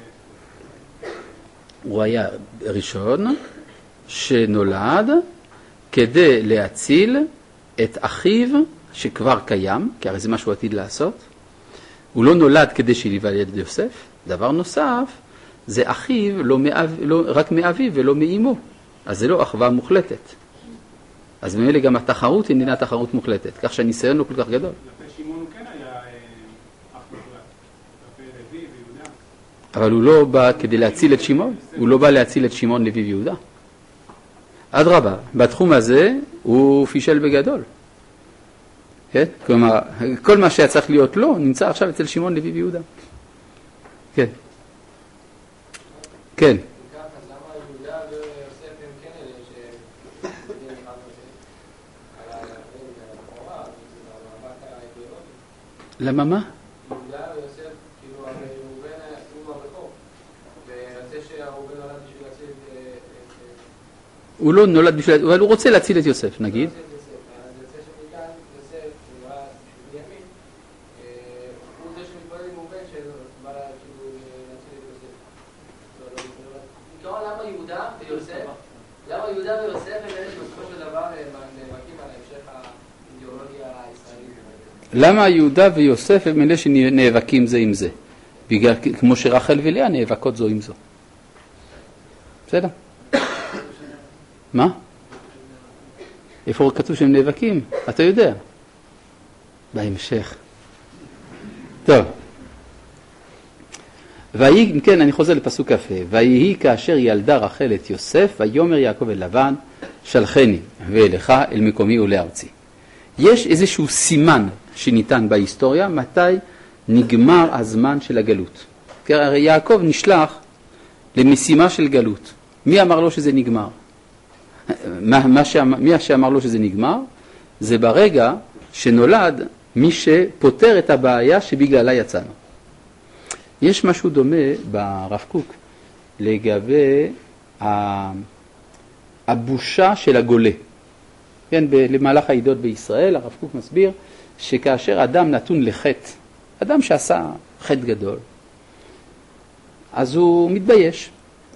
ו... הוא היה ראשון שנולד כדי להציל את אחיו שכבר קיים, כי הרי זה מה שהוא עתיד לעשות. הוא לא נולד כדי שילוולד את יוסף. דבר נוסף, זה אחיו לא מאב, לא, רק מאביו ולא מאמו. אז זה לא אחווה מוחלטת. אז ממילא גם התחרות איננה תחרות מוחלטת, כך שהניסיון לא כל כך גדול. לפי שמעון הוא כן היה אח מוחלט. לפי לוי ויהודה. אבל הוא לא בא כדי להציל את שמעון, הוא לא בא להציל את שמעון, לוי ויהודה. אדרבה, בתחום הזה הוא פישל בגדול. כן? כלומר, כל מה שהיה צריך להיות לו נמצא עכשיו אצל שמעון, לוי ויהודה. כן. כן. למה מה? יהודה ויוסף, כאילו, הרי ראובן הוא הבכור, ורצה שהראובן נולד בשביל להציל את... הוא לא נולד בשביל... אבל הוא רוצה להציל את יוסף, נגיד. אז יוצא שמכאן יוסף, שנולד בשביל בנימין, הוא זה שמתבודד עם ראובן שבא להציל את יוסף. בעיקרון, למה יהודה ויוסף? למה יהודה ויוסף הם אלה שבסופו של דבר נאבקים על המשך האידיאולוגיה הישראלית? למה יהודה ויוסף הם אלה שנאבקים זה עם זה? בגלל, כמו שרחל ולאה נאבקות זו עם זו. בסדר? מה? איפה כתוב שהם נאבקים? אתה יודע. בהמשך. טוב. ויהי, כן, אני חוזר לפסוק כ"ה. ויהי כאשר ילדה רחל את יוסף, ויאמר יעקב אל לבן, שלחני ואליך אל מקומי ולארצי. יש איזשהו סימן שניתן בהיסטוריה, מתי נגמר הזמן של הגלות. כי הרי יעקב נשלח למשימה של גלות. מי אמר לו שזה נגמר? מה, מה שאמר, מי שאמר לו שזה נגמר? זה ברגע שנולד מי שפותר את הבעיה שבגללה יצאנו. יש משהו דומה ברב קוק לגבי הבושה של הגולה. כן, למהלך העידות בישראל, הרב קוק מסביר שכאשר אדם נתון לחטא, אדם שעשה חטא גדול, אז הוא מתבייש.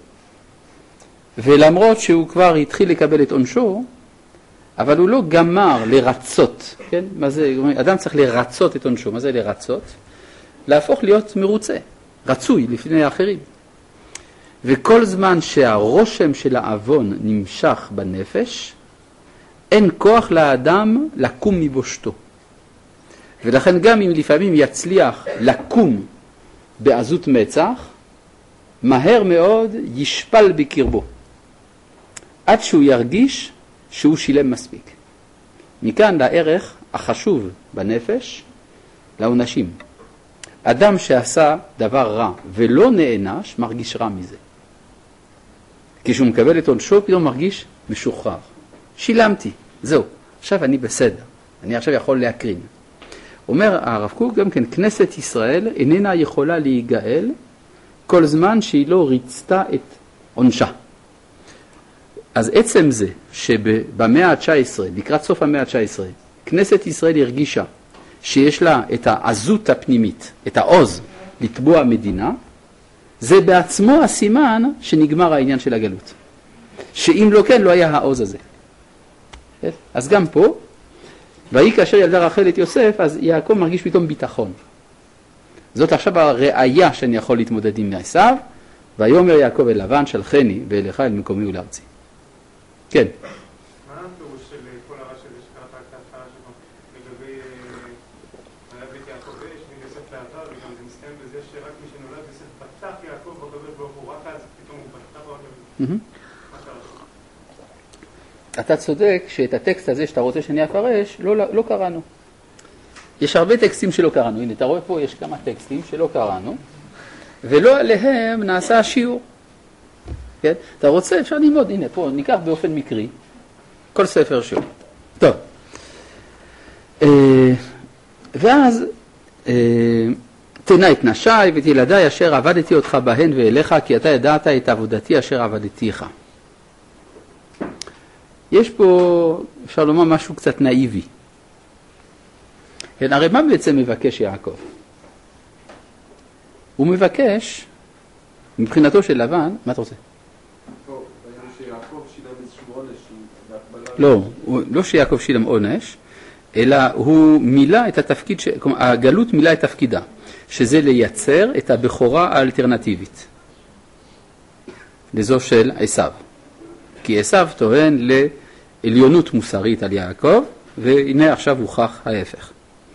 ולמרות שהוא כבר התחיל לקבל את עונשו, אבל הוא לא גמר לרצות. כן? מה זה? אדם צריך לרצות את עונשו. מה זה לרצות? להפוך להיות מרוצה, רצוי לפני האחרים. וכל זמן שהרושם של האבון נמשך בנפש, אין כוח לאדם לקום מבושתו. ולכן גם אם לפעמים יצליח לקום בעזות מצח, מהר מאוד ישפל בקרבו, עד שהוא ירגיש שהוא שילם מספיק. מכאן לערך החשוב בנפש, לעונשים. אדם שעשה דבר רע ולא נענש, מרגיש רע מזה. כשהוא מקבל את עונשו, פתאום מרגיש משוחרר. שילמתי, זהו, עכשיו אני בסדר, אני עכשיו יכול להקרין. אומר הרב קוק גם כן, כנסת ישראל איננה יכולה להיגאל כל זמן שהיא לא ריצתה את עונשה. אז עצם זה שבמאה ה-תשע עשרה, לקראת סוף המאה ה-תשע עשרה, כנסת ישראל הרגישה שיש לה את העזות הפנימית, את העוז לתבוע מדינה, זה בעצמו הסימן שנגמר העניין של הגלות. שאם לא כן, לא היה העוז הזה. אז גם פה, ויהי כאשר ילדה רחל את יוסף, אז יעקב מרגיש פתאום ביטחון. זאת עכשיו הראייה שאני יכול להתמודד עם עשיו, ויאמר יעקב אל לבן, שלחני ואליך אל מקומי ולארצי. כן. מה הפירוש של כל הרעש הזה שקראת רק את ההתחלה שלו לגבי היה בית יעקב אש ויוסף לעבר, וגם זה מסתיים בזה שרק מי שנולד יוסף פתח יעקב בקדוש ברוך הוא, רק אז פתאום הוא פתח בקדוש ברוך הוא. מה קרה? אתה צודק שאת הטקסט הזה שאתה רוצה שאני אפרש, לא, לא קראנו. יש הרבה טקסטים שלא קראנו. הנה, אתה רואה פה, יש כמה טקסטים שלא קראנו, ולא עליהם נעשה השיעור. כן? אתה רוצה, אפשר ללמוד, הנה, פה ניקח באופן מקרי, כל ספר שיעור. טוב. ואז תנה את נשי ואת ילדיי אשר עבדתי אותך בהן ואליך, כי אתה ידעת את עבודתי אשר עבדתיך. יש פה, אפשר לומר, משהו קצת נאיבי. כן, הרי מה בעצם מבקש יעקב? הוא מבקש, מבחינתו של לבן, מה אתה רוצה? לא, לא שיעקב שילם עונש, אלא הוא מילא את התפקיד, ש... כלומר, הגלות מילא את תפקידה, שזה לייצר את הבכורה האלטרנטיבית, לזו של עשיו. כי עשיו טוען לעליונות מוסרית על יעקב, והנה עכשיו הוכח ההפך.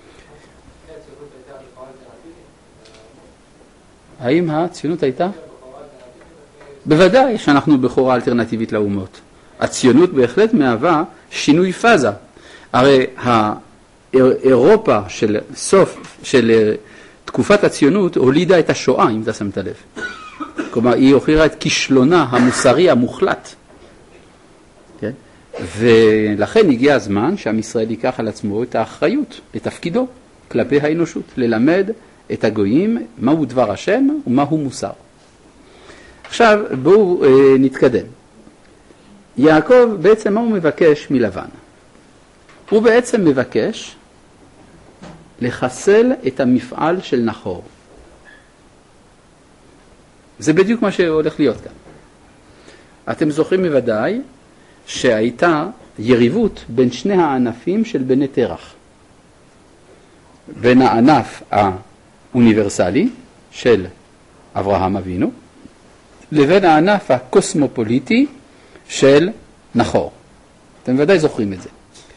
האם הציונות הייתה? בוודאי שאנחנו בכורה אלטרנטיבית לאומות. הציונות בהחלט מהווה שינוי פאזה. הרי האירופה של סוף, של תקופת הציונות הולידה את השואה, אם אתה שמת לב. כלומר, היא הוכיחה את כישלונה המוסרי המוחלט. כן? ולכן הגיע הזמן שעם ישראל ייקח על עצמו את האחריות, את תפקידו, כלפי האנושות, ללמד את הגויים מהו דבר השם ומהו מוסר. עכשיו בואו אה, נתקדם. יעקב בעצם מה הוא מבקש מלבן? הוא בעצם מבקש לחסל את המפעל של נחור. זה בדיוק מה שהולך להיות כאן. אתם זוכרים בוודאי שהייתה יריבות בין שני הענפים של בני תרח. בין הענף האוניברסלי של אברהם אבינו, לבין הענף הקוסמופוליטי של נחור. אתם ודאי זוכרים את זה.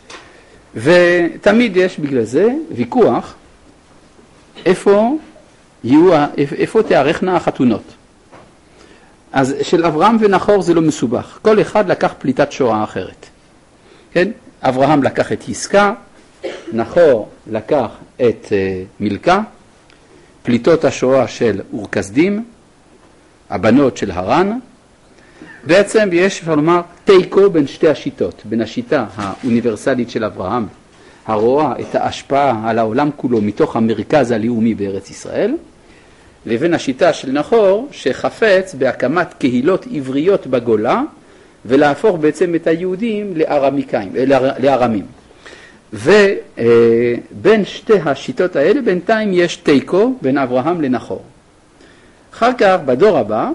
ותמיד יש בגלל זה ויכוח איפה, יהיו, איפה תארכנה החתונות. אז של אברהם ונחור זה לא מסובך. כל אחד לקח פליטת שואה אחרת. כן? אברהם לקח את יסקה, נחור לקח את uh, מילכה, פליטות השואה של אורקסדים, הבנות של הרן. בעצם יש, אפשר לומר, תיקו בין שתי השיטות, בין השיטה האוניברסלית של אברהם, הרואה את ההשפעה על העולם כולו מתוך המרכז הלאומי בארץ ישראל, לבין השיטה של נחור שחפץ בהקמת קהילות עבריות בגולה, ולהפוך בעצם את היהודים לארמיקאים, לארמים. ובין שתי השיטות האלה בינתיים יש תיקו בין אברהם לנחור. אחר כך בדור הבא,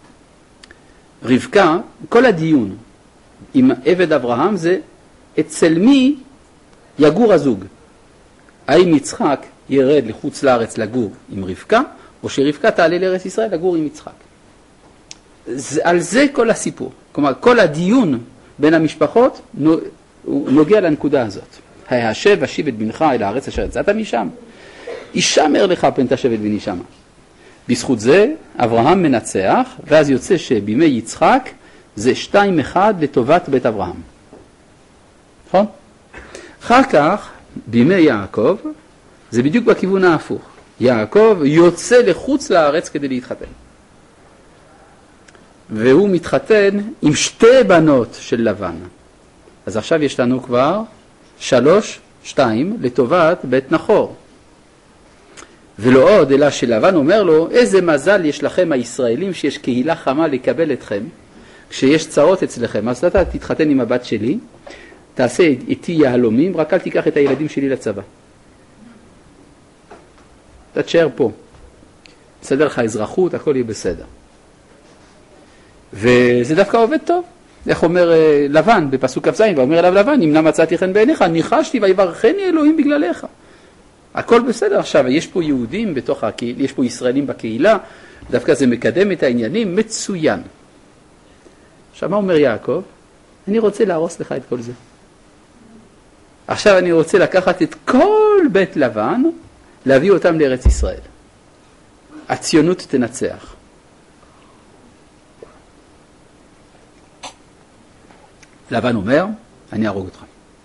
רבקה, כל הדיון עם עבד אברהם זה אצל מי יגור הזוג. האם יצחק ירד לחוץ לארץ לגור עם רבקה, או שרבקה תעלה לארץ ישראל לגור עם יצחק. זה, על זה כל הסיפור. כלומר, כל הדיון בין המשפחות נוגע לנקודה הזאת. ההשב השיב את בנך אל הארץ אשר יצאת משם. ישמר לך פן תשב את בני שמה. בזכות זה אברהם מנצח, ואז יוצא שבימי יצחק זה שתיים אחד לטובת בית אברהם. נכון? אחר כך, בימי יעקב, זה בדיוק בכיוון ההפוך. יעקב יוצא לחוץ לארץ כדי להתחתן. והוא מתחתן עם שתי בנות של לבן. אז עכשיו יש לנו כבר שלוש, שתיים, לטובת בית נחור. ולא עוד, אלא שלבן אומר לו, איזה מזל יש לכם הישראלים שיש קהילה חמה לקבל אתכם, כשיש צרות אצלכם. אז אתה תתחתן עם הבת שלי, תעשה איתי יהלומים, רק אל תיקח את הילדים שלי לצבא. אתה תשאר פה. בסדר לך אזרחות, הכל יהיה בסדר. וזה דווקא עובד טוב. איך אומר לבן בפסוק כ"ז, ואומר אליו לבן, אם נא מצאתי חן בעיניך, ניחשתי ויברכני אלוהים בגללך. הכל בסדר. עכשיו, יש פה יהודים בתוך הקהילה, יש פה ישראלים בקהילה, דווקא זה מקדם את העניינים מצוין. עכשיו, מה אומר יעקב? אני רוצה להרוס לך את כל זה. עכשיו אני רוצה לקחת את כל בית לבן, להביא אותם לארץ ישראל. הציונות תנצח. לבן אומר, אני ארוג אותך.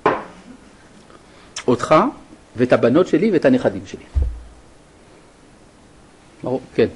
אותך ואת הבנות שלי ואת הנכדים שלי. כן.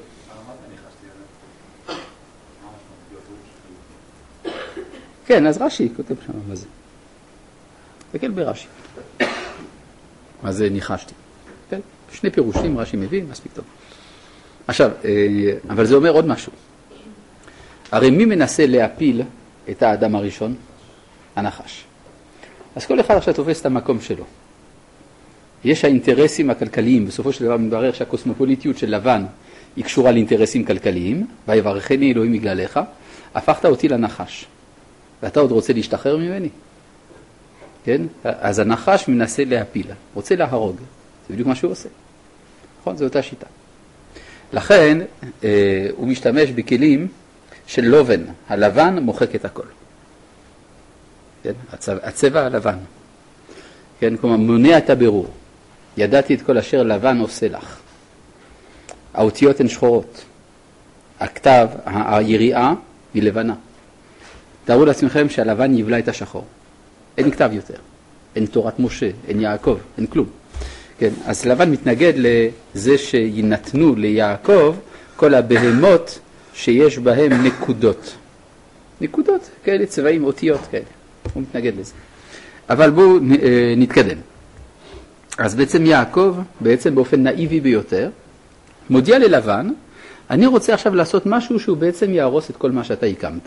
כן, אז רש"י כותב שם מה זה. תקל ברש"י. מה זה ניחשתי. כן? שני פירושים רש"י מביא, מספיק טוב. עכשיו, אבל זה אומר עוד משהו. הרי מי מנסה להפיל את האדם הראשון? הנחש. אז כל אחד עכשיו תופס את המקום שלו. יש האינטרסים הכלכליים, בסופו של דבר מתברר שהקוסמופוליטיות של לבן היא קשורה לאינטרסים כלכליים, ויברכני אלוהים בגללך, הפכת אותי לנחש. ואתה עוד רוצה להשתחרר ממני? כן? אז הנחש מנסה להפיל, רוצה להרוג. זה בדיוק מה שהוא עושה. נכון? זו אותה שיטה. לכן אה, הוא משתמש בכלים של לובן. הלבן מוחק את הכל. כן? הצבע, הצבע הלבן. כן? כלומר, מונע את הבירור. ידעתי את כל אשר לבן עושה לך. האותיות הן שחורות. הכתב, היריעה היא לבנה. תארו לעצמכם שהלבן יבלע את השחור. אין כתב יותר. אין תורת משה, אין יעקב, אין כלום. כן, אז לבן מתנגד לזה שינתנו ליעקב כל הבהמות שיש בהם נקודות. נקודות כאלה, צבעים, אותיות כאלה. הוא מתנגד לזה. אבל בואו נתקדם. אז בעצם יעקב, בעצם באופן נאיבי ביותר, מודיע ללבן, אני רוצה עכשיו לעשות משהו שהוא בעצם יהרוס את כל מה שאתה הקמת.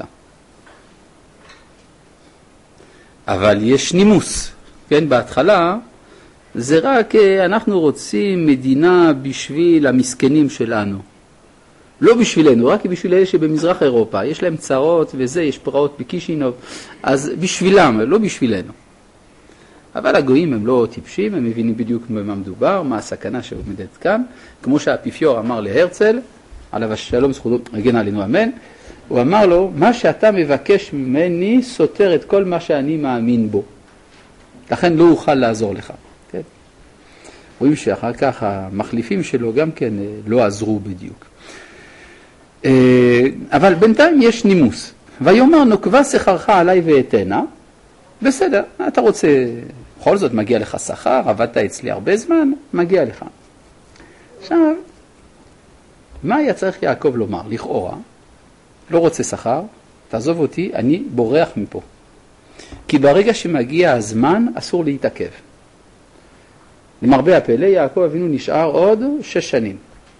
אבל יש נימוס, כן, בהתחלה זה רק אנחנו רוצים מדינה בשביל המסכנים שלנו. לא בשבילנו, רק בשביל אלה שבמזרח אירופה, יש להם צרות וזה, יש פרעות בקישינוב, אז בשבילם, לא בשבילנו. אבל הגויים הם לא טיפשים, הם מבינים בדיוק במה מדובר, מה הסכנה שעומדת כאן, כמו שהאפיפיור אמר להרצל, עליו השלום זכותו, הגן עלינו אמן, הוא אמר לו, מה שאתה מבקש ממני סותר את כל מה שאני מאמין בו. לכן לא אוכל לעזור לך. כן? רואים שאחר כך המחליפים שלו גם כן לא עזרו בדיוק. אבל בינתיים יש נימוס. ויאמר נוקבה שכרך עליי ואתנה. בסדר, אתה רוצה, בכל זאת מגיע לך שכר, עבדת אצלי הרבה זמן, מגיע לך. עכשיו, מה היה צריך יעקב לומר? לכאורה, לא רוצה שכר, תעזוב אותי, אני בורח מפה. כי ברגע שמגיע הזמן, אסור להתעכב. למרבה הפלא, יעקב אבינו נשאר עוד שש שנים.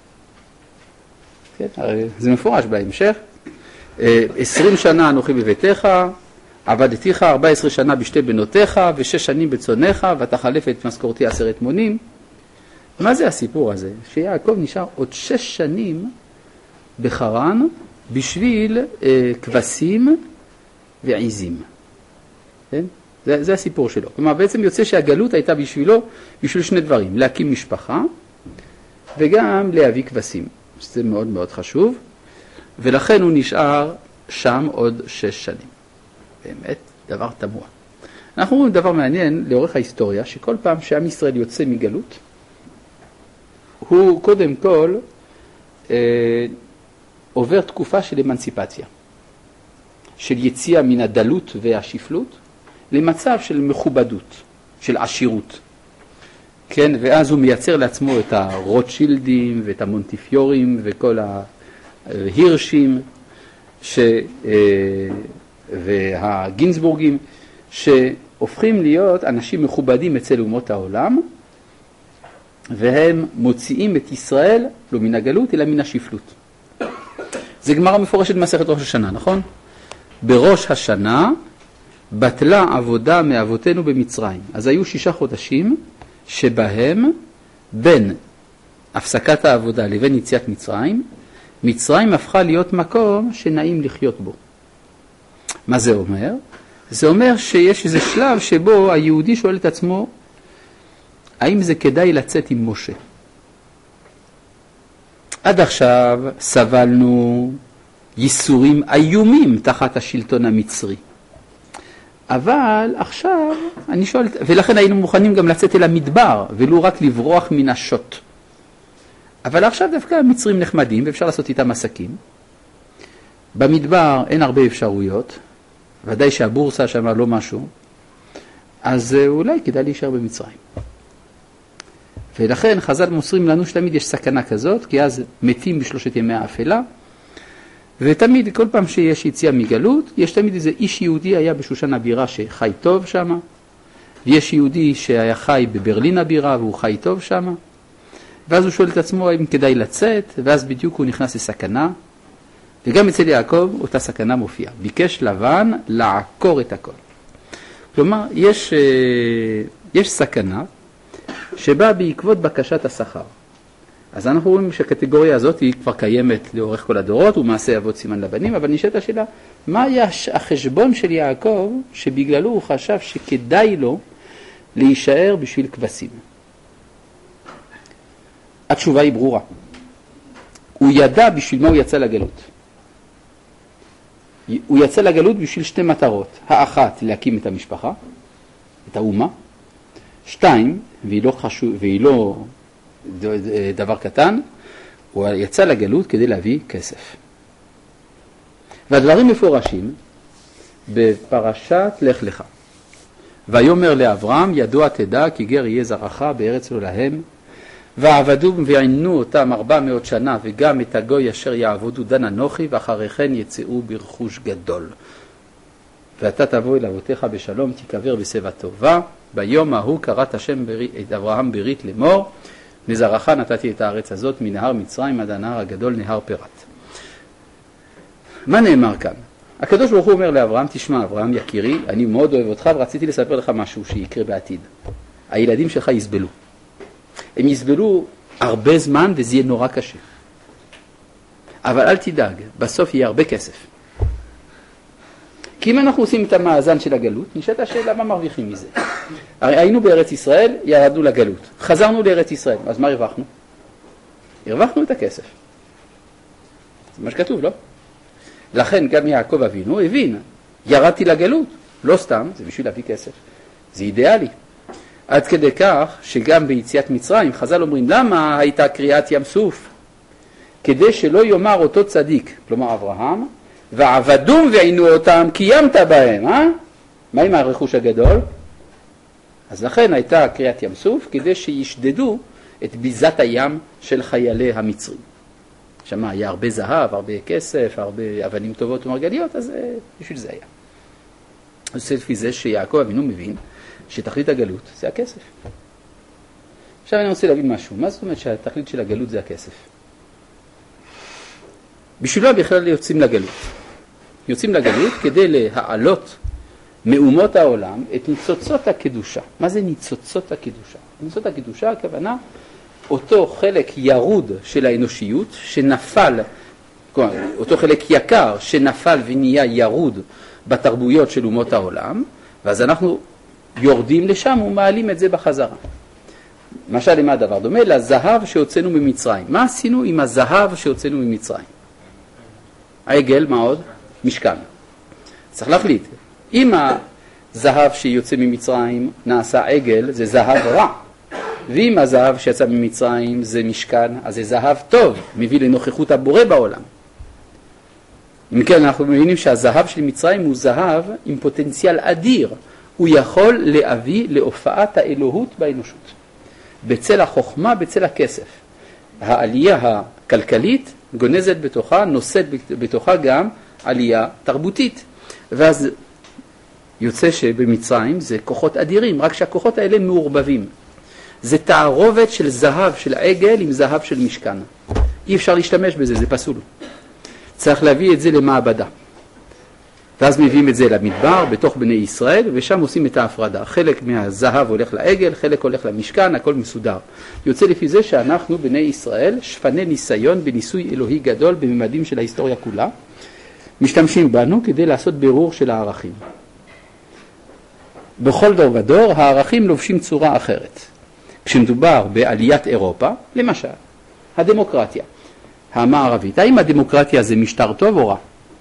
כן, הרי זה מפורש בהמשך. עשרים שנה אנוכי בביתך, עבדתיך ארבע עשרה שנה בשתי בנותיך, ושש שנים בצונך, ואתה חלף את משכורתי עשרת מונים. מה זה הסיפור הזה? שיעקב נשאר עוד שש שנים בחרן, בשביל אה, כבשים ועיזים. כן? זה, זה הסיפור שלו. כלומר, בעצם יוצא שהגלות הייתה בשבילו, בשביל שני דברים. להקים משפחה, וגם להביא כבשים. זה מאוד מאוד חשוב. ולכן הוא נשאר שם עוד שש שנים. באמת, דבר תמוה. אנחנו רואים דבר מעניין לאורך ההיסטוריה, שכל פעם שעם ישראל יוצא מגלות, הוא קודם כל אה, עובר תקופה של אמנציפציה, של יציאה מן הדלות והשפלות, למצב של מכובדות, של עשירות. כן, ואז הוא מייצר לעצמו את הרוטשילדים ואת המונטיפיורים וכל ההירשים ש, והגינסבורגים שהופכים להיות אנשים מכובדים אצל אומות העולם, והם מוציאים את ישראל לא מן הגלות אלא מן השפלות. זה גמרא מפורשת במסכת ראש השנה, נכון? בראש השנה בטלה עבודה מאבותינו במצרים. אז היו שישה חודשים שבהם בין הפסקת העבודה לבין יציאת מצרים, מצרים הפכה להיות מקום שנעים לחיות בו. מה זה אומר? זה אומר שיש איזה שלב שבו היהודי שואל את עצמו, האם זה כדאי לצאת עם משה? עד עכשיו סבלנו ייסורים איומים תחת השלטון המצרי. אבל עכשיו, אני שואל, ולכן היינו מוכנים גם לצאת אל המדבר, ולא רק לברוח מן השוט. אבל עכשיו דווקא המצרים נחמדים, ואפשר לעשות איתם עסקים. במדבר אין הרבה אפשרויות, ודאי שהבורסה שם לא משהו, אז אולי כדאי להישאר במצרים. ולכן חז"ל מוסרים לנו שתמיד יש סכנה כזאת, כי אז מתים בשלושת ימי האפלה, ותמיד, כל פעם שיש יציאה מגלות, יש תמיד איזה איש יהודי היה בשושן הבירה שחי טוב שם, ויש יהודי שהיה חי בברלין הבירה והוא חי טוב שם, ואז הוא שואל את עצמו אם כדאי לצאת, ואז בדיוק הוא נכנס לסכנה, וגם אצל יעקב אותה סכנה מופיעה. ביקש לבן לעקור את הכל. כלומר, יש, יש סכנה שבאה בעקבות בקשת השכר. אז אנחנו רואים שהקטגוריה הזאת היא כבר קיימת לאורך כל הדורות, ומעשה אבות סימן לבנים, אבל נשאלת השאלה, מה היה החשבון של יעקב שבגללו הוא חשב שכדאי לו להישאר בשביל כבשים? התשובה היא ברורה. הוא ידע בשביל מה הוא יצא לגלות. הוא יצא לגלות בשביל שתי מטרות. האחת, להקים את המשפחה, את האומה. שתיים, והיא לא, חשוב, והיא לא דבר קטן, הוא יצא לגלות כדי להביא כסף. והדברים מפורשים בפרשת לך לך. ויאמר לאברהם, ידוע תדע כי גר יהיה זרעך בארץ לא להם, ועבדו ועינו אותם ארבע מאות שנה, וגם את הגוי אשר יעבודו דן אנוכי, ואחרי כן יצאו ברכוש גדול. ואתה תבוא אל אבותיך בשלום, תיקבר בשיבה טובה. ביום ההוא קראת השם את אברהם ברית לאמור, לזרעך נתתי את הארץ הזאת מנהר מצרים עד הנהר הגדול נהר פרת. מה נאמר כאן? הקדוש ברוך הוא אומר לאברהם, תשמע אברהם יקירי, אני מאוד אוהב אותך ורציתי לספר לך משהו שיקרה בעתיד. הילדים שלך יסבלו. הם יסבלו הרבה זמן וזה יהיה נורא קשה. אבל אל תדאג, בסוף יהיה הרבה כסף. כי אם אנחנו עושים את המאזן של הגלות, נשאלת השאלה מה מרוויחים מזה. הרי היינו בארץ ישראל, ירדנו לגלות. חזרנו לארץ ישראל, אז מה הרווחנו? הרווחנו את הכסף. זה מה שכתוב, לא? לכן גם יעקב אבינו הבין, ירדתי לגלות, לא סתם, זה בשביל להביא כסף. זה אידיאלי. עד כדי כך שגם ביציאת מצרים, חז"ל אומרים, למה הייתה קריאת ים סוף? כדי שלא יאמר אותו צדיק, כלומר אברהם, ועבדום ועינו אותם, קיימת בהם, אה? מה עם הרכוש הגדול? אז לכן הייתה קריאת ים סוף, כדי שישדדו את ביזת הים של חיילי המצרים. שמה, היה הרבה זהב, הרבה כסף, הרבה אבנים טובות ומרגליות, אז בשביל זה היה. אז לפי זה שיעקב אבינו מבין, שתכלית הגלות זה הכסף. עכשיו אני רוצה להבין משהו. מה זאת אומרת שהתכלית של הגלות זה הכסף? בשבילה בכלל יוצאים לגלות. יוצאים לגלות כדי להעלות מאומות העולם את ניצוצות הקדושה. מה זה ניצוצות הקדושה? ניצוצות הקדושה הכוונה אותו חלק ירוד של האנושיות שנפל, אותו חלק יקר שנפל ונהיה ירוד בתרבויות של אומות העולם, ואז אנחנו יורדים לשם ומעלים את זה בחזרה. למשל, למה הדבר דומה? לזהב שהוצאנו ממצרים. מה עשינו עם הזהב שהוצאנו ממצרים? העגל, מה עוד? משכן. צריך להחליט. אם הזהב שיוצא ממצרים נעשה עגל, זה זהב רע. ואם הזהב שיצא ממצרים זה משכן, אז זה זהב טוב, מביא לנוכחות הבורא בעולם. אם כן, אנחנו מבינים שהזהב של מצרים הוא זהב עם פוטנציאל אדיר. הוא יכול להביא להופעת האלוהות באנושות. בצל החוכמה, בצל הכסף. העלייה הכלכלית גונזת בתוכה, נושאת בתוכה גם עלייה תרבותית. ואז יוצא שבמצרים זה כוחות אדירים, רק שהכוחות האלה מעורבבים. זה תערובת של זהב של עגל עם זהב של משכן. אי אפשר להשתמש בזה, זה פסול. צריך להביא את זה למעבדה. ואז מביאים את זה למדבר, בתוך בני ישראל, ושם עושים את ההפרדה. חלק מהזהב הולך לעגל, חלק הולך למשכן, הכל מסודר. יוצא לפי זה שאנחנו, בני ישראל, שפני ניסיון בניסוי אלוהי גדול בממדים של ההיסטוריה כולה, משתמשים בנו כדי לעשות בירור של הערכים. בכל דור ודור, הערכים לובשים צורה אחרת. כשמדובר בעליית אירופה, למשל, הדמוקרטיה המערבית. האם הדמוקרטיה זה משטר טוב או רע?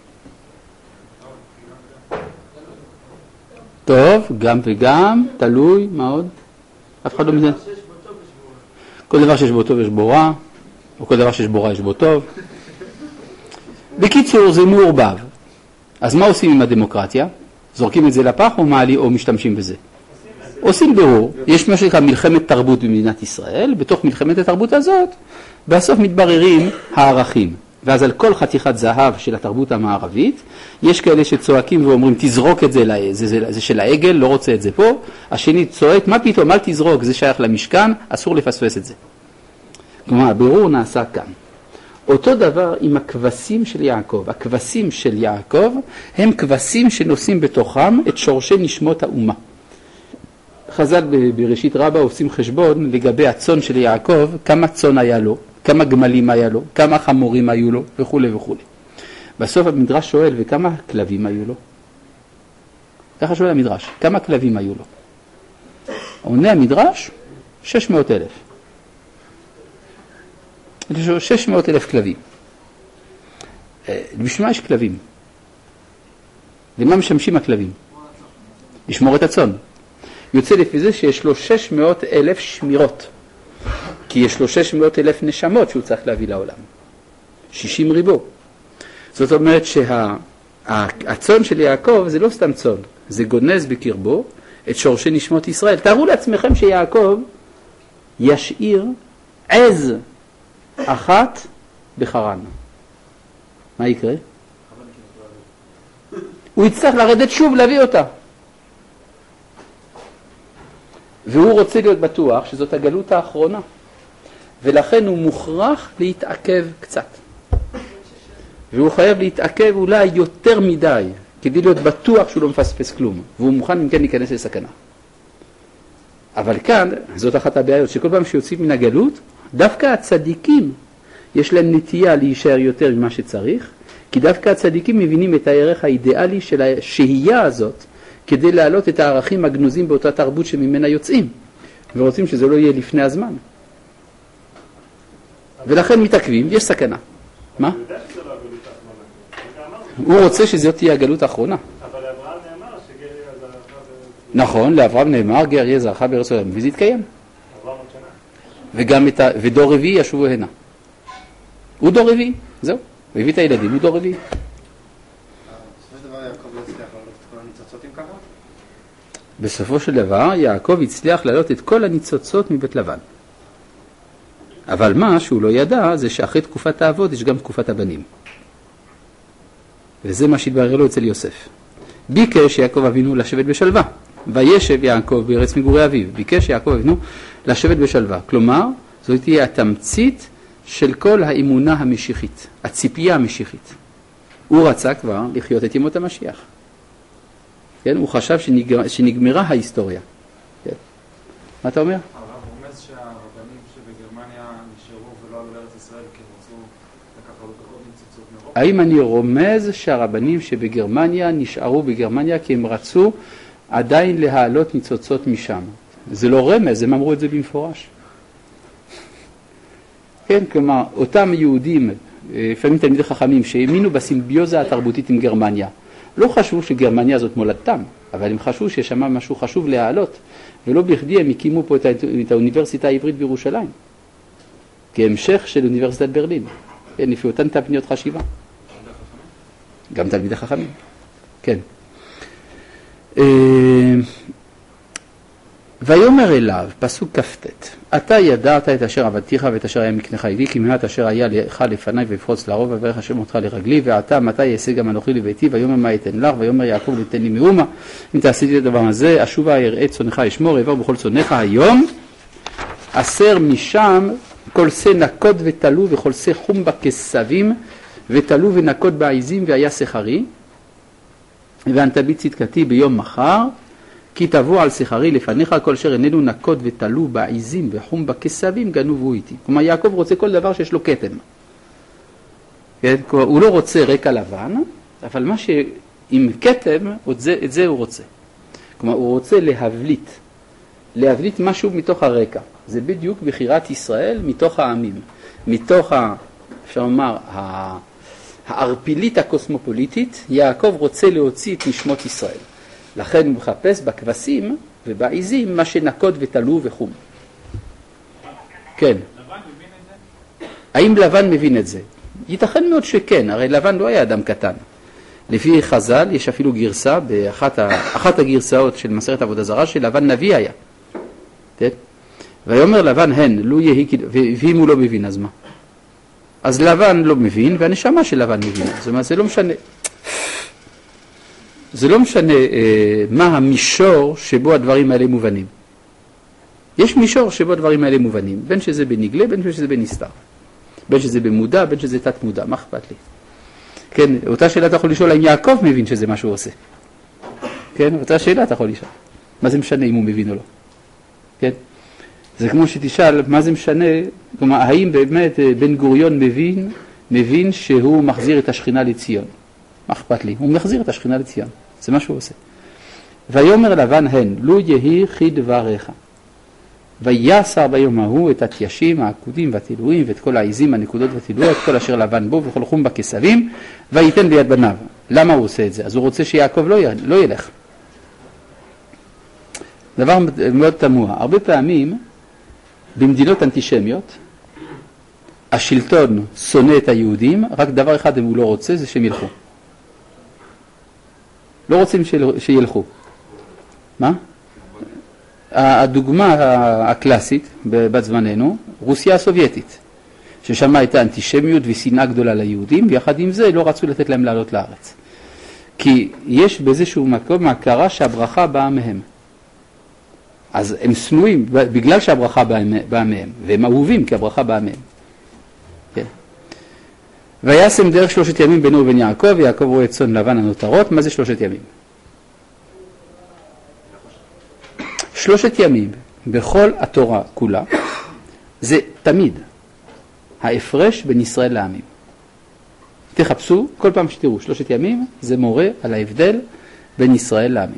טוב, גם וגם, תלוי, מה עוד? אף אחד לא מזה. כל דבר שיש בו טוב יש בו רע, או כל דבר שיש בו רע יש בו טוב. בקיצור, זה מעורבב. אז מה עושים עם הדמוקרטיה? זורקים את זה לפח או מעלי או משתמשים בזה? עושים בירור. יש מה שנקרא מלחמת תרבות במדינת ישראל, בתוך מלחמת התרבות הזאת, בסוף מתבררים הערכים. ואז על כל חתיכת זהב של התרבות המערבית, יש כאלה שצועקים ואומרים, תזרוק את זה, זה, זה, זה של העגל, לא רוצה את זה פה. השני צועק, מה פתאום, אל תזרוק, זה שייך למשכן, אסור לפספס את זה. כלומר, הבירור נעשה כאן. אותו דבר עם הכבשים של יעקב. הכבשים של יעקב הם כבשים שנושאים בתוכם את שורשי נשמות האומה. חז"ל בראשית רבה עושים חשבון לגבי הצאן של יעקב, כמה צאן היה לו, כמה גמלים היה לו, כמה חמורים היו לו וכו' וכו'. בסוף המדרש שואל, וכמה כלבים היו לו? ככה שואל המדרש, כמה כלבים היו לו? עונה המדרש, שש מאות אלף. שש מאות אלף כלבים. בשביל מה יש כלבים? למה משמשים הכלבים? לשמור את הצאן. יוצא לפי זה שיש לו שש מאות אלף שמירות. כי יש לו שש מאות אלף נשמות שהוא צריך להביא לעולם. שישים ריבו. זאת אומרת שהצאן של יעקב זה לא סתם צאן, זה גונז בקרבו את שורשי נשמות ישראל. תארו לעצמכם שיעקב ישאיר עז אחת בחרן. מה יקרה? הוא יצטרך לרדת שוב להביא אותה. והוא רוצה להיות בטוח שזאת הגלות האחרונה. ולכן הוא מוכרח להתעכב קצת. והוא חייב להתעכב אולי יותר מדי, כדי להיות בטוח שהוא לא מפספס כלום. והוא מוכן אם כן להיכנס לסכנה. אבל כאן, זאת אחת הבעיות, שכל פעם שיוצאים מן הגלות, דווקא הצדיקים, יש להם נטייה להישאר יותר ממה שצריך, כי דווקא הצדיקים מבינים את הערך האידיאלי של השהייה הזאת, כדי להעלות את הערכים הגנוזים באותה תרבות שממנה יוצאים, ורוצים שזה לא יהיה לפני הזמן. ולכן מתעכבים, יש סכנה. מה? הוא רוצה שזאת תהיה הגלות האחרונה. אבל לאברהם נאמר שגר יהיה זרעך בארץ. נכון, לאברהם נאמר גר יהיה זרעך בארץ ישראל, וזה יתקיים. אברהם עוד שנה. וגם את ה... ודור רביעי ישובו הנה. הוא דור רביעי, זהו. הוא הביא את הילדים, הוא דור רביעי. בסופו של דבר יעקב לא הצליח לעלות את כל הניצוצות עם ככה? בסופו של דבר יעקב הצליח לעלות את כל הניצוצות מבית לבן. אבל מה שהוא לא ידע זה שאחרי תקופת האבות יש גם תקופת הבנים. וזה מה שהתברר לו אצל יוסף. ביקש יעקב אבינו לשבת בשלווה. וישב יעקב בארץ מגורי אביו. ביקש יעקב אבינו לשבת בשלווה. כלומר, זו תהיה התמצית של כל האמונה המשיחית, הציפייה המשיחית. הוא רצה כבר לחיות את ימות המשיח. כן? הוא חשב שנגמר, שנגמרה ההיסטוריה. כן? מה אתה אומר? הרב רומז שהרבנים שבגרמניה נשארו ולא עלו לארץ ישראל כי הם רצו לקחת עוד ניצוצות מרוב? האם אני רומז שהרבנים שבגרמניה נשארו בגרמניה כי הם רצו עדיין להעלות ניצוצות משם? זה לא רמז, הם אמרו את זה במפורש. כן, כלומר, אותם יהודים, לפעמים תלמידי חכמים, שהאמינו בסימביוזה התרבותית עם גרמניה, לא חשבו שגרמניה זאת מולדתם, אבל הם חשבו שיש שם משהו חשוב להעלות, ולא בכדי הם הקימו פה את האוניברסיטה העברית בירושלים, כהמשך של אוניברסיטת ברלין, כן, לפי אותן תבניות חשיבה. גם תלמידי חכמים, כן. ויאמר אליו, פסוק כ"ט, אתה ידעת את אשר עבדתיך ואת אשר היה מקנך לי, כי מעט אשר היה לך לפניי ויפרוץ לרוב, וברך השם אותך לרגלי, ועתה מתי יעשה גם אנוכי לביתי, ויאמר מה אתן לך, ויאמר יעקב ליתן לי מאומה, אם תעשיתי את הדבר הזה, אשובה אראה צונך אשמור, אעבור בכל צונך היום, אסר משם כל שא נקוד ותלו, וכל שא חומבה כסבים, ותלו ונקוד בעיזים, והיה שכרי, ואנתבי צדקתי ביום מחר, כי תבוא על שכרי לפניך כל אשר איננו נקוד ותלו בעיזים וחום בכסבים גנובו איתי. כלומר יעקב רוצה כל דבר שיש לו כתם. כן? הוא לא רוצה רקע לבן, אבל מה שעם כתם, את זה, את זה הוא רוצה. כלומר הוא רוצה להבליט, להבליט משהו מתוך הרקע. זה בדיוק בחירת ישראל מתוך העמים, מתוך, ה, אפשר לומר, ה, הערפילית הקוסמופוליטית, יעקב רוצה להוציא את נשמות ישראל. לכן הוא מחפש בכבשים ובעיזים מה שנקוד ותלו וחום. כן. לבן מבין את זה? האם לבן מבין את זה? ייתכן מאוד שכן, הרי לבן לא היה אדם קטן. לפי חז"ל יש אפילו גרסה, באחת ה, אחת הגרסאות של מסכת עבודה זרה, שלבן נביא היה. כן? ויאמר לבן הן, לו יהי, ואם הוא לא מבין, אז מה? אז לבן לא מבין, והנשמה של לבן מבין. זאת אומרת, זה לא משנה. זה לא משנה אה, מה המישור שבו הדברים האלה מובנים. יש מישור שבו הדברים האלה מובנים, בין שזה בנגלה, בין שזה בנסתר. בין שזה במודע, בין שזה תת מודע, מה אכפת לי? כן, אותה שאלה אתה יכול לשאול האם יעקב מבין שזה מה שהוא עושה. כן, אותה שאלה אתה יכול לשאול. מה זה משנה אם הוא מבין או לא? כן? זה כמו שתשאל, מה זה משנה, כלומר, האם באמת בן גוריון מבין, מבין שהוא מחזיר את השכינה לציון? מה אכפת לי? הוא מחזיר את השכינה לציון. זה מה שהוא עושה. ויאמר לבן הן, לו יהי כדבריך. ויסר ביום ההוא את התיישים, העקודים והתילויים, ואת כל העיזים, הנקודות והתילויות, כל אשר לבן בו, וכל חום בכסבים, וייתן ביד בניו. למה הוא עושה את זה? אז הוא רוצה שיעקב לא, י... לא ילך. דבר מאוד תמוה. הרבה פעמים, במדינות אנטישמיות, השלטון שונא את היהודים, רק דבר אחד הוא לא רוצה, זה שהם ילכו. לא רוצים שילכו. מה? הדוגמה הקלאסית בת זמננו, רוסיה הסובייטית, ששם הייתה אנטישמיות ושנאה גדולה ליהודים, ויחד עם זה לא רצו לתת להם לעלות לארץ. כי יש באיזשהו מקום הכרה שהברכה באה מהם. אז הם שנואים בגלל שהברכה באה מהם, והם אהובים כי הברכה באה מהם. כן. וישם דרך שלושת ימים בינו ובין יעקב, ויעקב רואה את צאן לבן הנותרות. מה זה שלושת ימים? שלושת ימים בכל התורה כולה זה תמיד ההפרש בין ישראל לעמים. תחפשו, כל פעם שתראו, שלושת ימים זה מורה על ההבדל בין ישראל לעמים.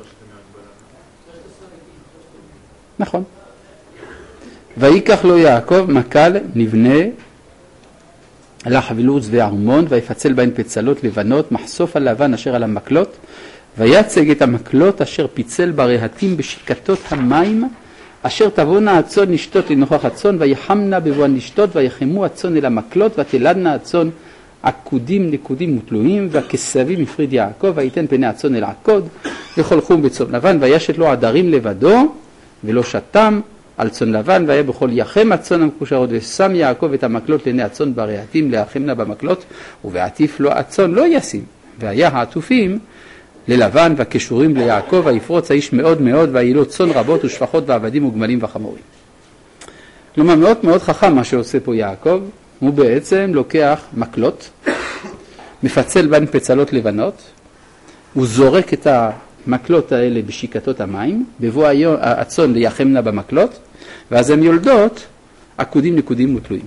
נכון. ויקח לו יעקב מקל נבנה לחבילוץ וארמון, ויפצל בהן פצלות לבנות, מחשוף הלבן אשר על המקלות, ויצג את המקלות אשר פיצל ברהטים בשיקתות המים, אשר תבונה הצאן לשתות לנוכח הצאן, ויחמנה בבואן לשתות, ויחמו הצאן אל המקלות, ותלדנה הצאן עקודים נקודים ותלויים, והכסבים הפריד יעקב, ויתן פני הצאן אל עקוד, וכל חום בצאן לבן, וישת לו עדרים לבדו, ולא שתם על צאן לבן, והיה בכל יחם הצאן המקושרות, ושם יעקב את המקלות לעיני הצאן ברהטים, להחמנה במקלות, ובעטיף לו הצאן לא ישים, והיה העטופים ללבן והקשורים ליעקב, ויפרוץ האיש מאוד מאוד, ויהי לו צאן רבות ושפחות ועבדים וגמלים וחמורים. כלומר, מאוד מאוד חכם מה שעושה פה יעקב, הוא בעצם לוקח מקלות, מפצל בין פצלות לבנות, הוא זורק את המקלות האלה בשיקתות המים, בבוא הצאן ליחמנה במקלות, ואז הם יולדות עקודים נקודים ותלויים.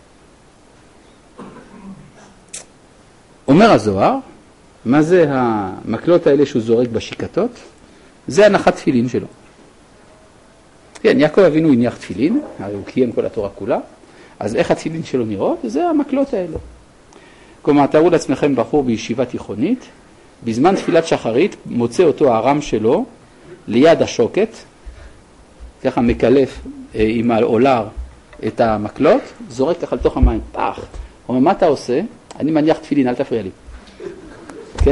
אומר הזוהר, מה זה המקלות האלה שהוא זורק בשיקתות? זה הנחת תפילין שלו. כן, יעקב אבינו הניח תפילין, הרי הוא קיים כל התורה כולה, אז איך התפילין שלו נראות? זה המקלות האלה. כלומר, תארו לעצמכם בחור בישיבה תיכונית, בזמן תפילת שחרית מוצא אותו הרם שלו ליד השוקת, ככה מקלף אה, עם העולר את המקלות, זורק ככה לתוך המים, פח. הוא אומר, מה אתה עושה? אני מניח תפילין, אל תפריע לי. כן?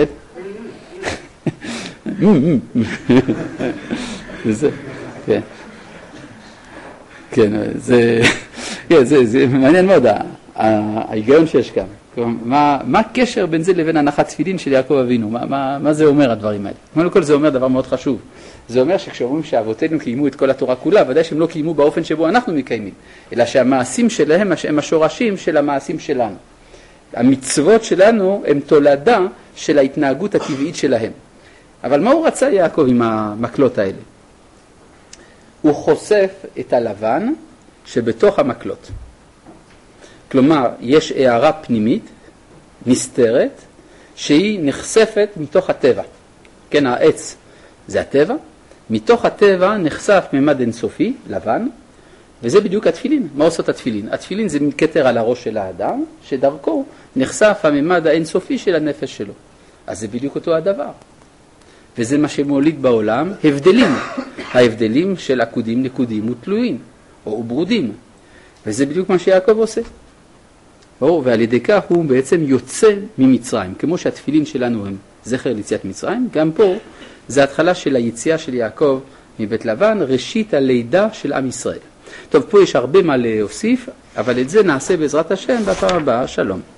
זה, כן. כן, זה, זה, זה מעניין מאוד, ההיגיון שיש כאן. מה, מה הקשר בין זה לבין הנחת תפילין של יעקב אבינו? מה, מה, מה זה אומר הדברים האלה? קודם כל זה אומר דבר מאוד חשוב. זה אומר שכשאומרים שאבותינו קיימו את כל התורה כולה, ודאי שהם לא קיימו באופן שבו אנחנו מקיימים, אלא שהמעשים שלהם הם השורשים של המעשים שלנו. המצוות שלנו הם תולדה של ההתנהגות הטבעית שלהם. אבל מה הוא רצה יעקב עם המקלות האלה? הוא חושף את הלבן שבתוך המקלות. כלומר, יש הערה פנימית, נסתרת, שהיא נחשפת מתוך הטבע. כן, העץ זה הטבע. מתוך הטבע נחשף ממד אינסופי, לבן, וזה בדיוק התפילין. מה עושות התפילין? התפילין זה כתר על הראש של האדם, שדרכו נחשף הממד האינסופי של הנפש שלו. אז זה בדיוק אותו הדבר. וזה מה שמוליד בעולם, הבדלים. ההבדלים של עקודים, נקודים ותלויים, או ברודים. וזה בדיוק מה שיעקב עושה. ברור, ועל ידי כך הוא בעצם יוצא ממצרים, כמו שהתפילין שלנו הם זכר ליציאת מצרים, גם פה זה התחלה של היציאה של יעקב מבית לבן, ראשית הלידה של עם ישראל. טוב, פה יש הרבה מה להוסיף, אבל את זה נעשה בעזרת השם בפעם הבאה. שלום.